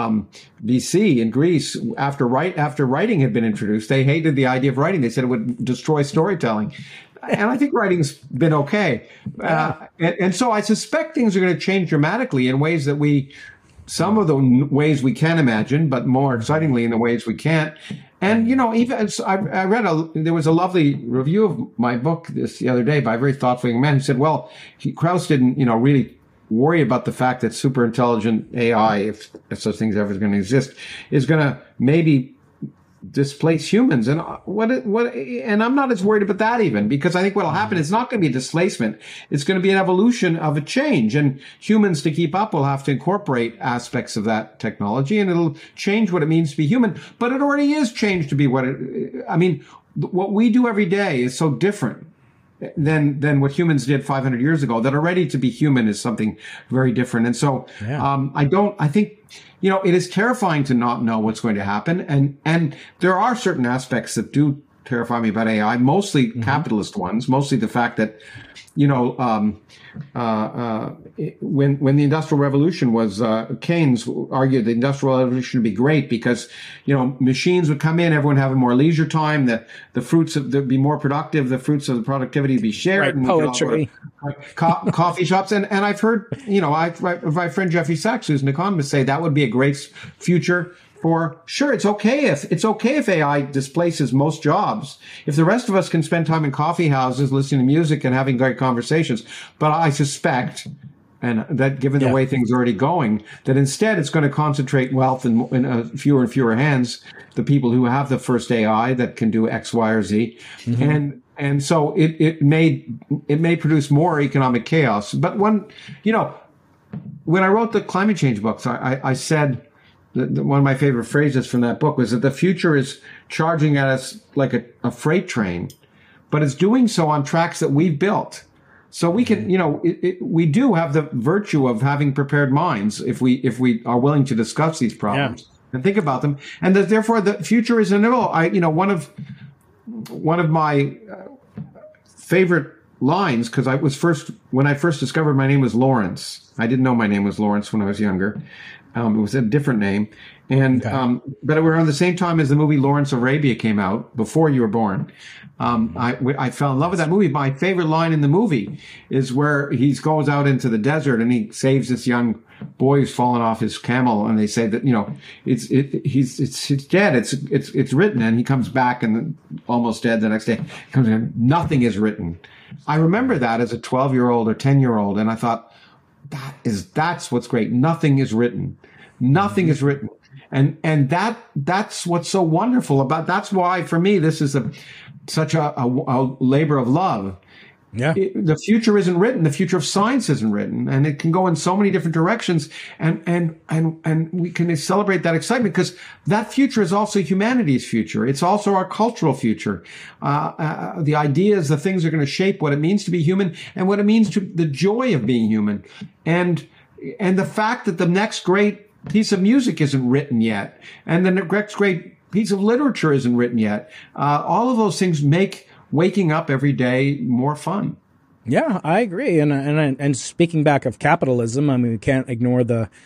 BC in Greece, after writing had been introduced, they hated the idea of writing. They said it would destroy storytelling. And I think writing's been okay. And so I suspect things are going to change dramatically in ways that some of the ways we can imagine, but more excitingly in the ways we can't. And, even I read there was a lovely review of my book the other day by a very thoughtful young man who said, well, Krauss didn't, really worry about the fact that super intelligent AI, if such things ever going to exist, is going to maybe displace humans. And and I'm not as worried about that even, because I think what'll happen is not going to be a displacement. It's going to be an evolution of a change, and humans, to keep up, will have to incorporate aspects of that technology, and it'll change what it means to be human. But it already is changed to be what we do every day is so different than what humans did 500 years ago, that already to be human is something very different. And so, I think, it is terrifying to not know what's going to happen. And there are certain aspects that do terrify me about AI, mostly capitalist ones, mostly the fact that, when the Industrial Revolution was, Keynes argued the Industrial Revolution would be great because, machines would come in, everyone having more leisure time, that the fruits they'd be more productive, the fruits of the productivity would be shared. Right, poetry. Coffee shops. And I've heard, my friend Jeffrey Sachs, who's an economist, say that would be a great future. Sure, it's okay if AI displaces most jobs. If the rest of us can spend time in coffee houses, listening to music and having great conversations. But I suspect, and that given the way things are already going, that instead it's going to concentrate wealth in fewer and fewer hands, the people who have the first AI that can do X, Y, or Z. And so it may produce more economic chaos. But when I wrote the climate change books, I said, one of my favorite phrases from that book was that the future is charging at us like a freight train, but it's doing so on tracks that we've built. So we can, we do have the virtue of having prepared minds if we are willing to discuss these problems and think about them, and that therefore the future is inevitable. One of my favorite lines, because when I first discovered my name was Lawrence. I didn't know my name was Lawrence when I was younger. It was a different name. But around the same time as the movie Lawrence of Arabia came out, before you were born, I fell in love with that movie. My favorite line in the movie is where he goes out into the desert and he saves this young boy who's fallen off his camel, and they say that, it's dead. It's written, and he comes back and almost dead the next day. He comes in, nothing is written. I remember that as a 12-year-old or 10-year-old, and I thought, that's what's great. Nothing is written. Nothing is written. And that's what's so wonderful about, that's why for me, this is such a labor of love. Yeah. The future isn't written. The future of science isn't written, and it can go in so many different directions. And we can celebrate that excitement, because that future is also humanity's future. It's also our cultural future. The ideas, the things are going to shape what it means to be human and what it means to the joy of being human. And the fact that the next great piece of music isn't written yet, and the next great piece of literature isn't written yet. All of those things make waking up every day more fun. Yeah, I agree. And speaking back of capitalism, I mean, we can't ignore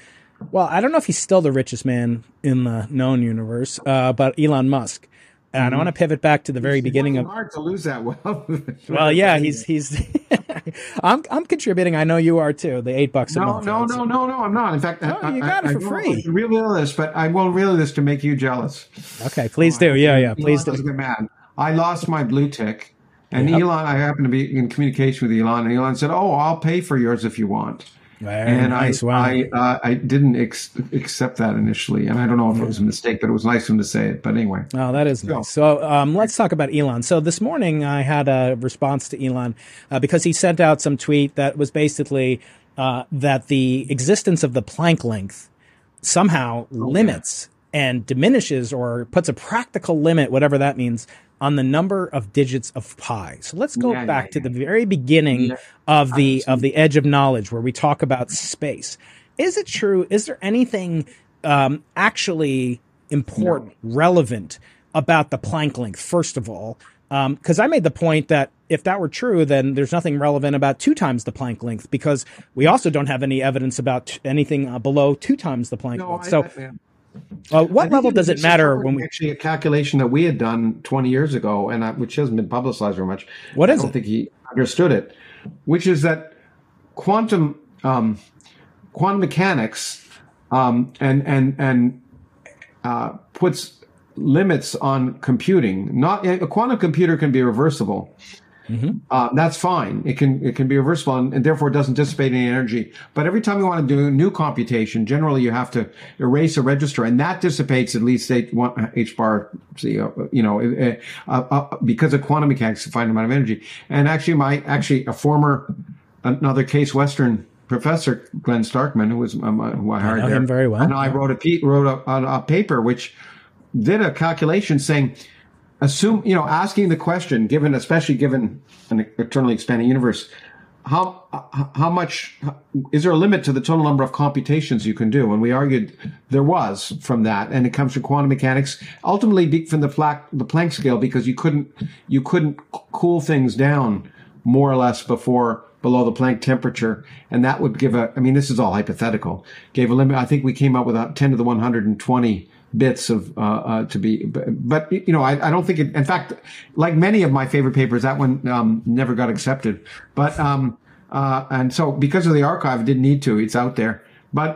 I don't know if he's still the richest man in the known universe, but Elon Musk. And I want to pivot back to the very beginning of. It's hard to lose that wealth. Well, yeah, he's. I'm contributing. I know you are too. The $8 a month. No, I'm not. In fact, you got it for free. I reveal this, but I won't reveal this to make you jealous. Okay, please do. Yeah, please do. Elon is a good man. I lost my blue tick, and Elon. I happened to be in communication with Elon, and Elon said, "Oh, I'll pay for yours if you want." Very nice. I didn't accept that initially, and I don't know if it was a mistake, but it was nice of him to say it. But anyway. Oh, that is nice. So let's talk about Elon. So this morning I had a response to Elon because he sent out some tweet that was basically that the existence of the Planck length somehow limits and diminishes or puts a practical limit, whatever that means, on the number of digits of pi. So let's go back to the very beginning of the edge of knowledge, where we talk about space. Is it true? Is there anything actually important, relevant about the Planck length, first of all? Because I made the point that if that were true, then there's nothing relevant about 2 times the Planck length, because we also don't have any evidence about anything below 2 times the Planck length. What level does it matter when we actually a calculation that we had done 20 years ago, and which hasn't been publicized very much? What is it? I don't think he understood it, which is that quantum mechanics puts limits on computing. Not a quantum computer can be reversible, That's fine. It can be reversible, and therefore it doesn't dissipate any energy. But every time you want to do a new computation, generally you have to erase a register, and that dissipates at least h bar, because of quantum mechanics, a finite amount of energy. And actually, another Case Western professor, Glenn Starkman, who I hired I know him very well. and I wrote a paper which did a calculation saying, asking the question, especially given an eternally expanding universe, how much is there a limit to the total number of computations you can do? And we argued there was from that, and it comes from quantum mechanics, ultimately from the Planck scale, because you couldn't cool things down more or less below the Planck temperature, and that would give this is all hypothetical, gave a limit. I think we came up with 10 to the 120 bits of but I don't think it, in fact, like many of my favorite papers, that one never got accepted, but and so because of the archive, it didn't need to, it's out there, but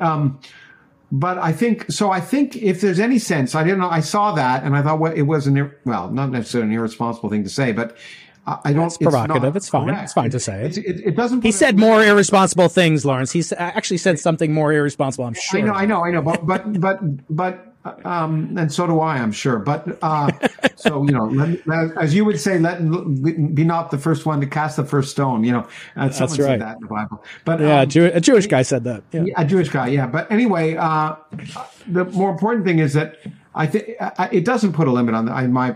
I think if there's any sense, I didn't know, I saw that and I thought, it was not necessarily an irresponsible thing to say, but I don't. It's provocative. It's fine. Correct. It's fine to say it. It doesn't. He said more irresponsible things, Lawrence. He actually said something more irresponsible. I'm sure. I know. But and so do I. I'm sure. But so as you would say, be not the first one to cast the first stone. That's right. Said that in the Bible. But yeah, a Jewish guy said that. Yeah. A Jewish guy. Yeah. But anyway, the more important thing is that I think it doesn't put a limit on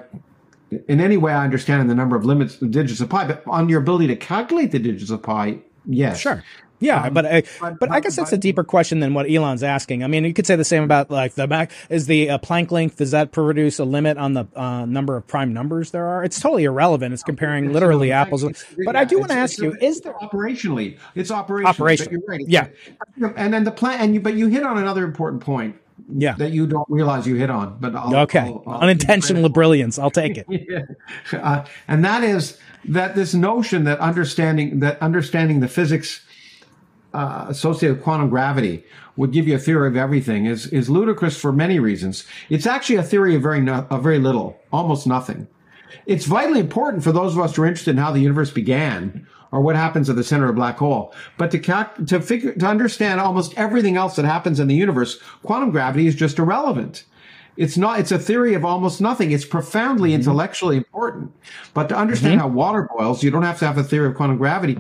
in any way I understand the number of digits of pi, but on your ability to calculate the digits of pi, yes. Sure. Yeah, but I guess that's a deeper question than what Elon's asking. I mean, you could say the same about like the Planck length. Does that produce a limit on the number of prime numbers there are? It's totally irrelevant. It's comparing literally apples. But I do want to ask you: is there operationally? It's operational. You're right. Yeah. And then but you hit on another important point. Yeah, that you don't realize you hit on, but I'll unintentional brilliance. I'll take it. Yeah. And that is that this notion that understanding the physics associated with quantum gravity would give you a theory of everything is ludicrous for many reasons. It's actually a theory of very little, almost nothing. It's vitally important for those of us who are interested in how the universe began or what happens at the center of a black hole. But to understand almost everything else that happens in the universe, quantum gravity is just irrelevant. It's a theory of almost nothing. It's profoundly intellectually important. But to understand how water boils, you don't have to have a theory of quantum gravity.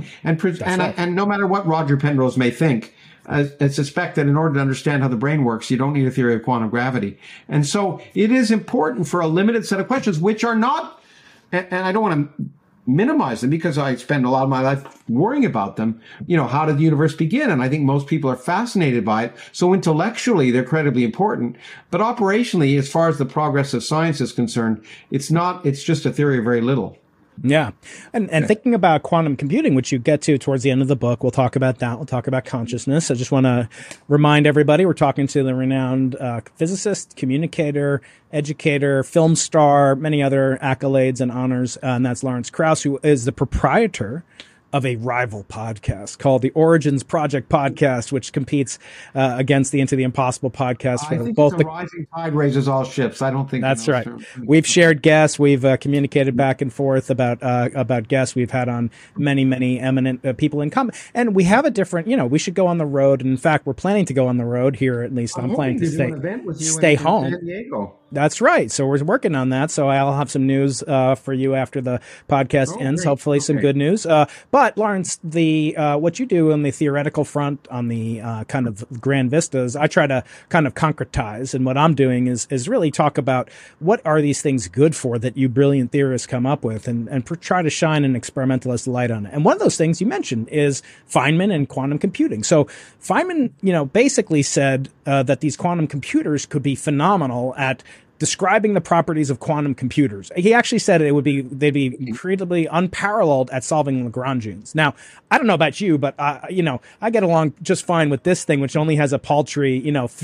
And no matter what Roger Penrose may think, I suspect that in order to understand how the brain works, you don't need a theory of quantum gravity. And so it is important for a limited set of questions, which are not, and I don't want to minimize them because I spend a lot of my life worrying about them. How did the universe begin? And I think most people are fascinated by it. So intellectually, they're incredibly important. But operationally, as far as the progress of science is concerned, it's just a theory of very little. Yeah. And thinking about quantum computing, which you get to towards the end of the book, we'll talk about that. We'll talk about consciousness. I just want to remind everybody, we're talking to the renowned physicist, communicator, educator, film star, many other accolades and honors. And that's Lawrence Krauss, who is the proprietor of a rival podcast called the Origins Project Podcast, which competes against the Into the Impossible podcast. I think both the rising tide raises all ships. I don't think that's right. We've shared guests. We've communicated back and forth about guests we've had on many eminent people in common. And we have a different, we should go on the road. And in fact, we're planning to go on the road here. At least I'm planning to stay home. San Diego. That's right. So we're working on that. So I'll have some news for you after the podcast ends. Great. Hopefully some good news. But Lawrence, what you do on the theoretical front, on the kind of grand vistas, I try to kind of concretize. And what I'm doing is really talk about what are these things good for that you brilliant theorists come up with, and try to shine an experimentalist light on it. And one of those things you mentioned is Feynman and quantum computing. So Feynman, basically said that these quantum computers could be phenomenal at describing the properties of quantum computers. He actually said they'd be incredibly unparalleled at solving Lagrangians. Now, I don't know about you, but I get along just fine with this thing, which only has a paltry,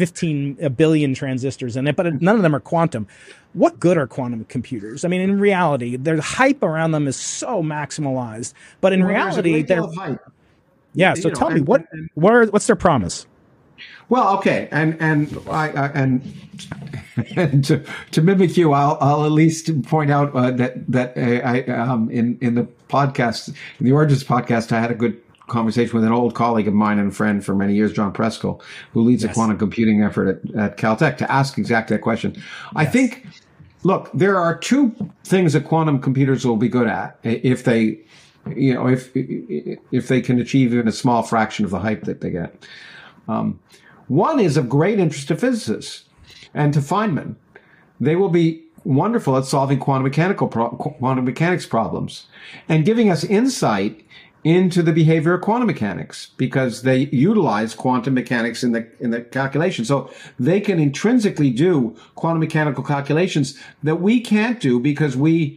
15 billion transistors in it, but none of them are quantum. What good are quantum computers? I mean, in reality, the hype around them is so maximalized, but in reality, they're hype. Yeah. So tell me, what's their promise? Well, okay, and to mimic you, I'll at least point out that I in the podcast, in the Origins podcast, I had a good conversation with an old colleague of mine and friend for many years, John Preskill, who leads a quantum computing effort at Caltech, to ask exactly that question. I think, look, there are two things that quantum computers will be good at if they, if they can achieve even a small fraction of the hype that they get. One is of great interest to physicists and to Feynman. They will be wonderful at solving quantum mechanics problems and giving us insight into the behavior of quantum mechanics, because they utilize quantum mechanics in the calculation. So they can intrinsically do quantum mechanical calculations that we can't do because we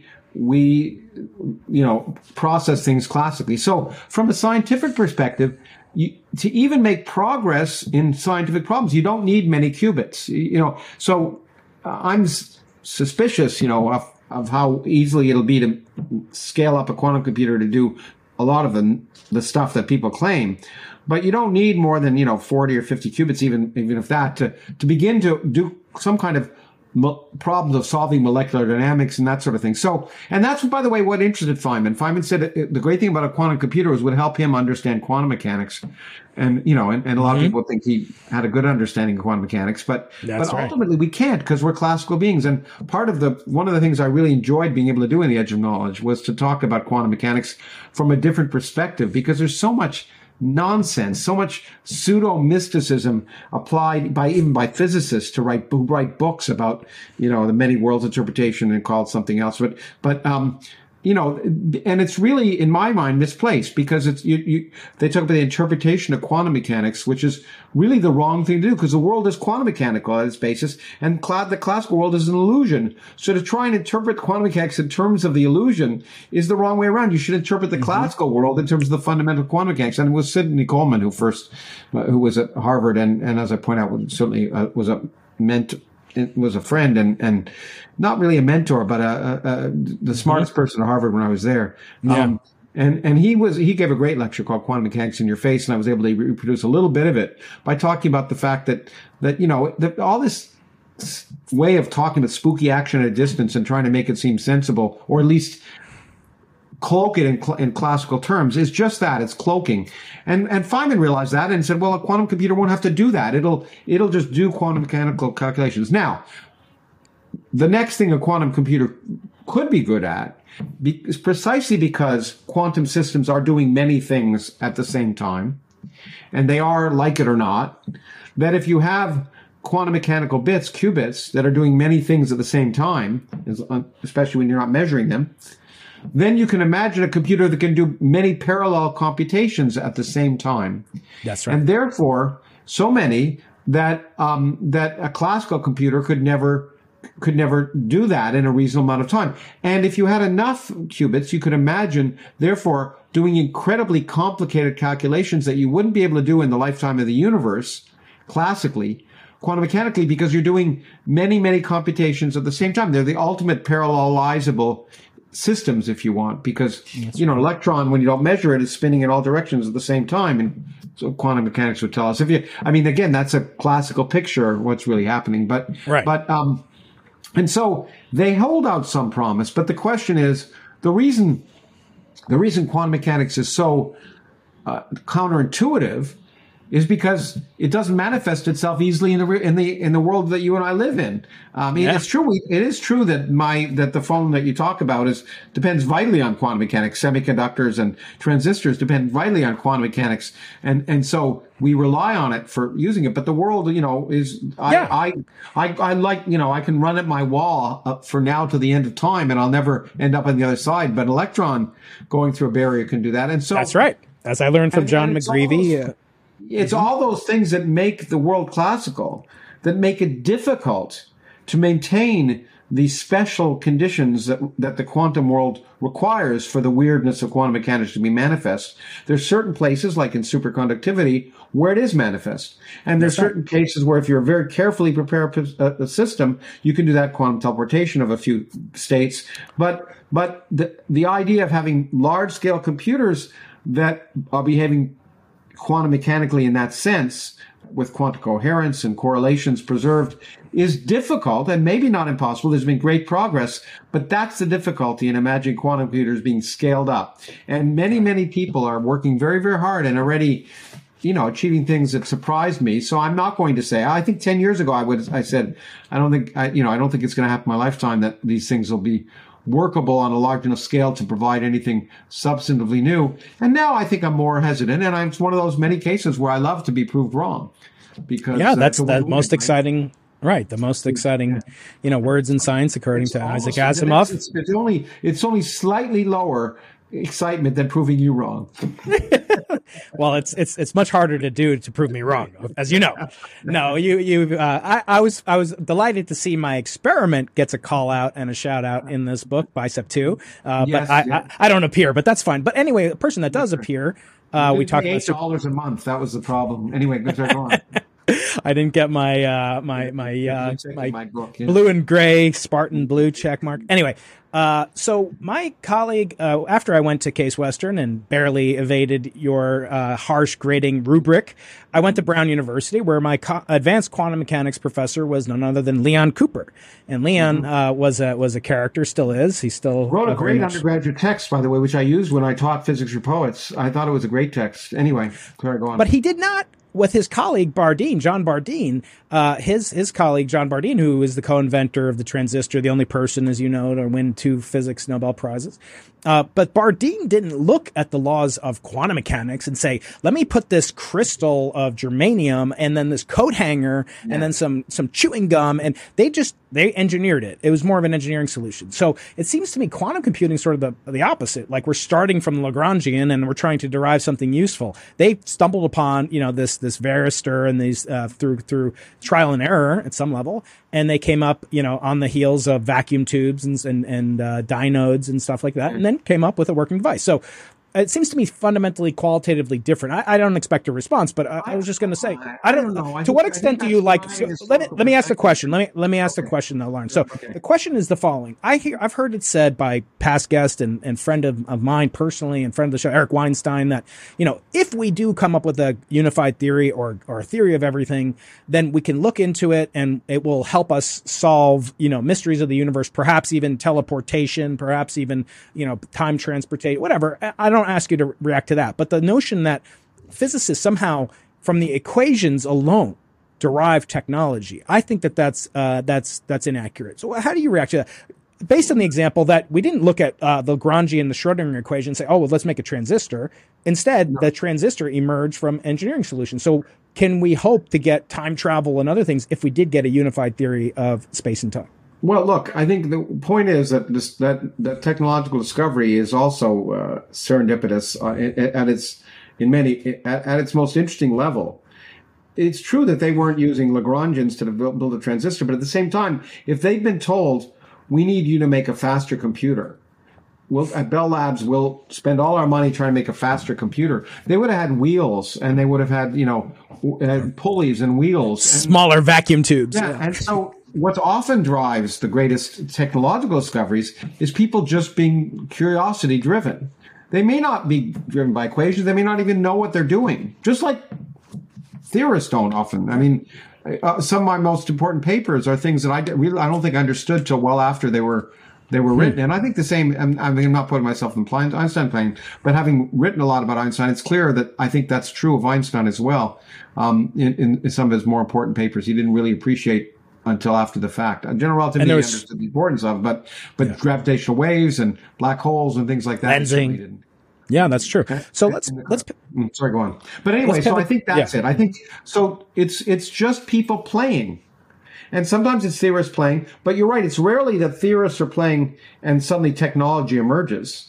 process things classically. So from a scientific perspective, to even make progress in scientific problems, you don't need many qubits. So I'm suspicious, of how easily it'll be to scale up a quantum computer to do a lot of the stuff that people claim. But you don't need more than, 40 or 50 qubits, even if that, to begin to do some kind of problems of solving molecular dynamics and that sort of thing. So, and that's, by the way, what interested Feynman. Feynman said the great thing about a quantum computer was it would help him understand quantum mechanics. And, and a lot of people think he had a good understanding of quantum mechanics, but ultimately we can't, because we're classical beings. And one of the things I really enjoyed being able to do in The Edge of Knowledge was to talk about quantum mechanics from a different perspective, because there's so much nonsense, so much pseudo mysticism applied by physicists who write books about, the many worlds interpretation and called something else. But and it's really, in my mind, misplaced, because they talk about the interpretation of quantum mechanics, which is really the wrong thing to do, because the world is quantum mechanical at its basis, and the classical world is an illusion. So to try and interpret quantum mechanics in terms of the illusion is the wrong way around. You should interpret the classical world in terms of the fundamental quantum mechanics. And it was Sidney Coleman who was at Harvard, and as I point out, certainly was a mentor. It was a friend and not really a mentor, but the smartest person at Harvard when I was there. Yeah. And he gave a great lecture called Quantum Mechanics in Your Face, and I was able to reproduce a little bit of it by talking about the fact that all this way of talking about spooky action at a distance and trying to make it seem sensible, or at least cloak it in classical terms, is just that. It's cloaking. And Feynman realized that and said, well, a quantum computer won't have to do that. It'll just do quantum mechanical calculations. Now, the next thing a quantum computer could be good at is precisely because quantum systems are doing many things at the same time, and they are, like it or not, that if you have quantum mechanical bits, qubits, that are doing many things at the same time, especially when you're not measuring them, then you can imagine a computer that can do many parallel computations at the same time. That's right. And therefore, so many that a classical computer could never do that in a reasonable amount of time. And if you had enough qubits, you could imagine, therefore, doing incredibly complicated calculations that you wouldn't be able to do in the lifetime of the universe, classically, quantum mechanically, because you're doing many, many computations at the same time. They're the ultimate parallelizable systems, if you want, because an electron, when you don't measure it, is spinning in all directions at the same time, and so quantum mechanics would tell us. Again, that's a classical picture of what's really happening, and so they hold out some promise. But the question is, the reason quantum mechanics is so counterintuitive is because it doesn't manifest itself easily in the world that you and I live in. It's true. It is true that the phone that you talk about depends vitally on quantum mechanics. Semiconductors and transistors depend vitally on quantum mechanics, and so we rely on it for using it. But the world, is I can run at my wall for now to the end of time, and I'll never end up on the other side. But an electron going through a barrier can do that, and so that's right. As I learned from John McGreevy. It's all those things that make the world classical, that make it difficult to maintain the special conditions that the quantum world requires for the weirdness of quantum mechanics to be manifest. There's certain places, like in superconductivity, where it is manifest. And there's certain cases where if you're very carefully prepare a system, you can do that quantum teleportation of a few states. But the idea of having large-scale computers that are behaving quantum mechanically in that sense with quantum coherence and correlations preserved is difficult and maybe not impossible. There's been great progress, but that's the difficulty in imagining quantum computers being scaled up. And many, many people are working very, very hard and already, achieving things that surprised me. So I'm not going to say, I think 10 years ago, I said, I don't think it's going to happen in my lifetime that these things will be workable on a large enough scale to provide anything substantively new. And now I think I'm more hesitant, and it's one of those many cases where I love to be proved wrong. Because that's the most exciting, right? The most exciting, words in science, according to Isaac Asimov. It's only slightly lower excitement than proving you wrong. Well, it's much harder to prove me wrong, as you know. No, I was delighted to see my experiment gets a call out and a shout out in this book, Bicep 2. But I don't appear, but that's fine. But anyway, the person that does appear, we talked about $8 a month. That was the problem. Anyway, go on. I didn't get my book, blue and gray Spartan blue check mark. Anyway, so my colleague, after I went to Case Western and barely evaded your harsh grading rubric, I went to Brown University, where my advanced quantum mechanics professor was none other than Leon Cooper. And Leon was a character, still is. He still wrote a great undergraduate text, by the way, which I used when I taught physics for poets. I thought it was a great text. Anyway, sorry, go on. But he did not. With his colleague John Bardeen, his colleague John Bardeen, who is the co-inventor of the transistor, the only person, as you know, to win 2 physics Nobel Prizes. But Bardeen didn't look at the laws of quantum mechanics and say, let me put this crystal of germanium and then this coat hanger and then some chewing gum. And they engineered it. It was more of an engineering solution. So it seems to me quantum computing is sort of the opposite. Like, we're starting from Lagrangian and we're trying to derive something useful. They stumbled upon, this varistor and these through trial and error at some level, and they came up on the heels of vacuum tubes and diodes and stuff like that, and then came up with a working device. So it seems to me fundamentally qualitatively different. I don't expect a response, but I was just going to say, I don't know. To what extent do you like? So let me ask the question. Let me ask the question though, Lauren. So the question is the following. I've heard it said by past guest and friend of mine personally and friend of the show, Eric Weinstein, that if we do come up with a unified theory or a theory of everything, then we can look into it and it will help us solve mysteries of the universe, perhaps even teleportation, perhaps even time transportation, whatever. I don't ask you to react to that, but the notion that physicists somehow from the equations alone derive technology, I think that's inaccurate. So how do you react to that? Based on the example that we didn't look at the Lagrangian and the Schrodinger equation and say, oh, well, let's make a transistor. Instead, the transistor emerged from engineering solutions. So can we hope to get time travel and other things if we did get a unified theory of space and time? Well, look, I think the point is that that technological discovery is also serendipitous at its most interesting level. It's true that they weren't using Lagrangians to build a transistor, but at the same time, if they'd been told, we need you to make a faster computer, at Bell Labs, we'll spend all our money trying to make a faster computer, they would have had wheels and they would have had, pulleys and wheels. Smaller vacuum tubes. Yeah. And so what often drives the greatest technological discoveries is people just being curiosity driven. They may not be driven by equations. They may not even know what they're doing. Just like theorists don't often. I mean, some of my most important papers are things that I don't think I understood till well after they were written. And I think the same, I'm not putting myself in Einstein plane, but having written a lot about Einstein, it's clear that I think that's true of Einstein as well. In some of his more important papers, he didn't really appreciate until after the fact. General relativity he understood the importance of, but gravitational waves and black holes and things like that. Lensing. Yeah, that's true. Okay. So let's sorry, go on. But anyway, so I think that's it. I think so. It's just people playing. And sometimes it's theorists playing, but you're right. It's rarely that theorists are playing and suddenly technology emerges.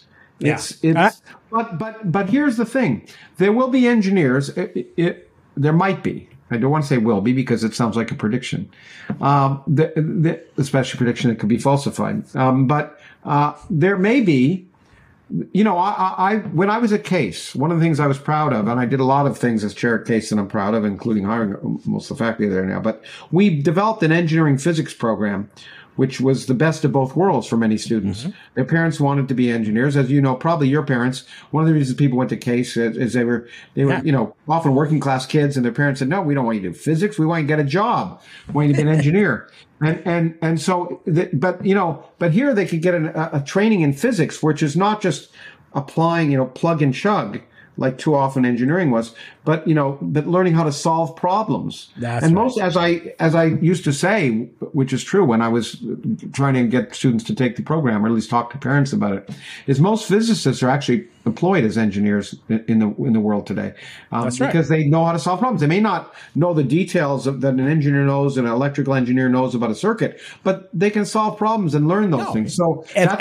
But here's the thing. There will be engineers. There might be. I don't want to say will be because it sounds like a prediction. Especially a prediction that could be falsified. But there may be. When I was at Case, one of the things I was proud of, and I did a lot of things as chair at Case that I'm proud of, including hiring most of the faculty there now, but we developed an engineering physics program which was the best of both worlds for many students. Their parents wanted to be engineers. As you know, probably your parents, one of the reasons people went to Case is they were, often working class kids, and their parents said, no, we don't want you to do physics. We want you to get a job. We want you to be an engineer. And so, but here they could get a training in physics, which is not just applying, plug and chug, like too often engineering was, but learning how to solve problems. Most, as I used to say, which is true when I was trying to get students to take the program, or at least talk to parents about it, is most physicists are actually employed as engineers in the world today. Because they know how to solve problems. They may not know the details that an engineer knows and an electrical engineer knows about a circuit, but they can solve problems and learn those things. So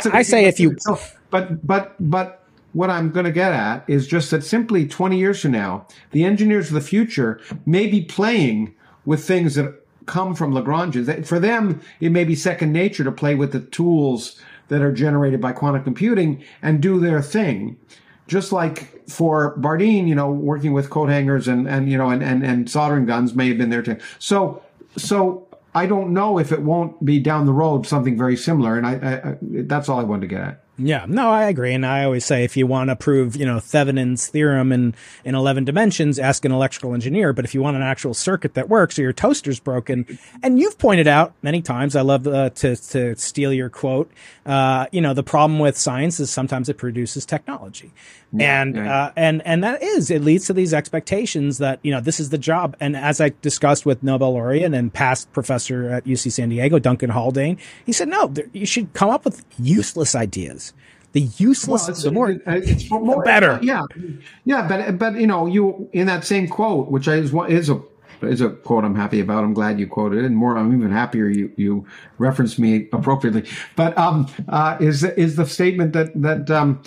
but what I'm going to get at is just that simply 20 years from now, the engineers of the future may be playing with things that come from Lagrangians. For them, it may be second nature to play with the tools that are generated by quantum computing and do their thing. Just like for Bardeen, working with coat hangers and soldering guns may have been their thing. So I don't know if it won't be down the road something very similar. And I that's all I wanted to get at. Yeah, no, I agree. And I always say, if you want to prove, Thevenin's theorem in 11 dimensions, ask an electrical engineer. But if you want an actual circuit that works, or your toaster's broken, and you've pointed out many times, I love to steal your quote, the problem with science is sometimes it produces technology. And that is, it leads to these expectations that, this is the job. And as I discussed with Nobel laureate and past professor at UC San Diego, Duncan Haldane, he said, no, you should come up with useless ideas. The useless, the better. But you in that same quote, which is a quote I'm happy about. I'm glad you quoted it, and I'm even happier you referenced me appropriately. But is the statement that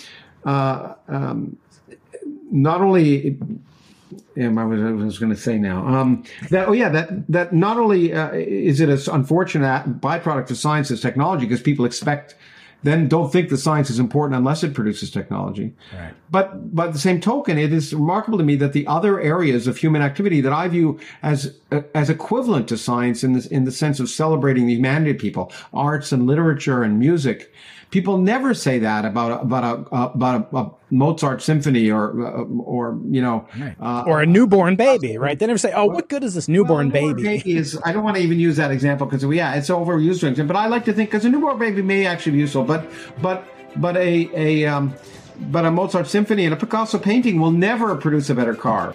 not only. I was going to say now that not only is it an unfortunate byproduct of science as technology, because people don't think that science is important unless it produces technology. Right. But by the same token, it is remarkable to me that the other areas of human activity that I view as equivalent to science in the sense of celebrating the humanity of people, arts and literature and music, people never say that about a Mozart symphony or a newborn baby, right? They never say, "Oh, what good is this newborn baby?" I don't want to even use that example because it's overused. But I like to think because a newborn baby may actually be useful, but a Mozart symphony and a Picasso painting will never produce a better car.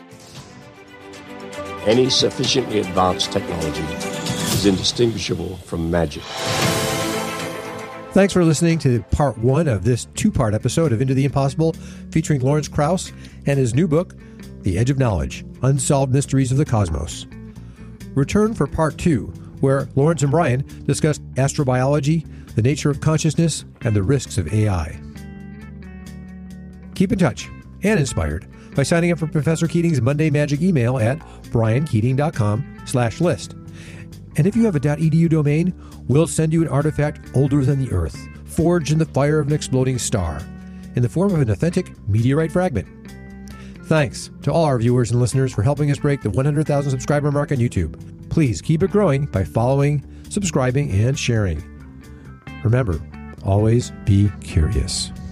Any sufficiently advanced technology is indistinguishable from magic. Thanks for listening to part one of this two-part episode of Into the Impossible, featuring Lawrence Krauss and his new book, The Edge of Knowledge, Unsolved Mysteries of the Cosmos. Return for part two, where Lawrence and Brian discuss astrobiology, the nature of consciousness, and the risks of AI. Keep in touch and inspired by signing up for Professor Keating's Monday Magic email at briankeating.com/list. And if you have a .edu domain, we'll send you an artifact older than the Earth, forged in the fire of an exploding star, in the form of an authentic meteorite fragment. Thanks to all our viewers and listeners for helping us break the 100,000 subscriber mark on YouTube. Please keep it growing by following, subscribing, and sharing. Remember, always be curious.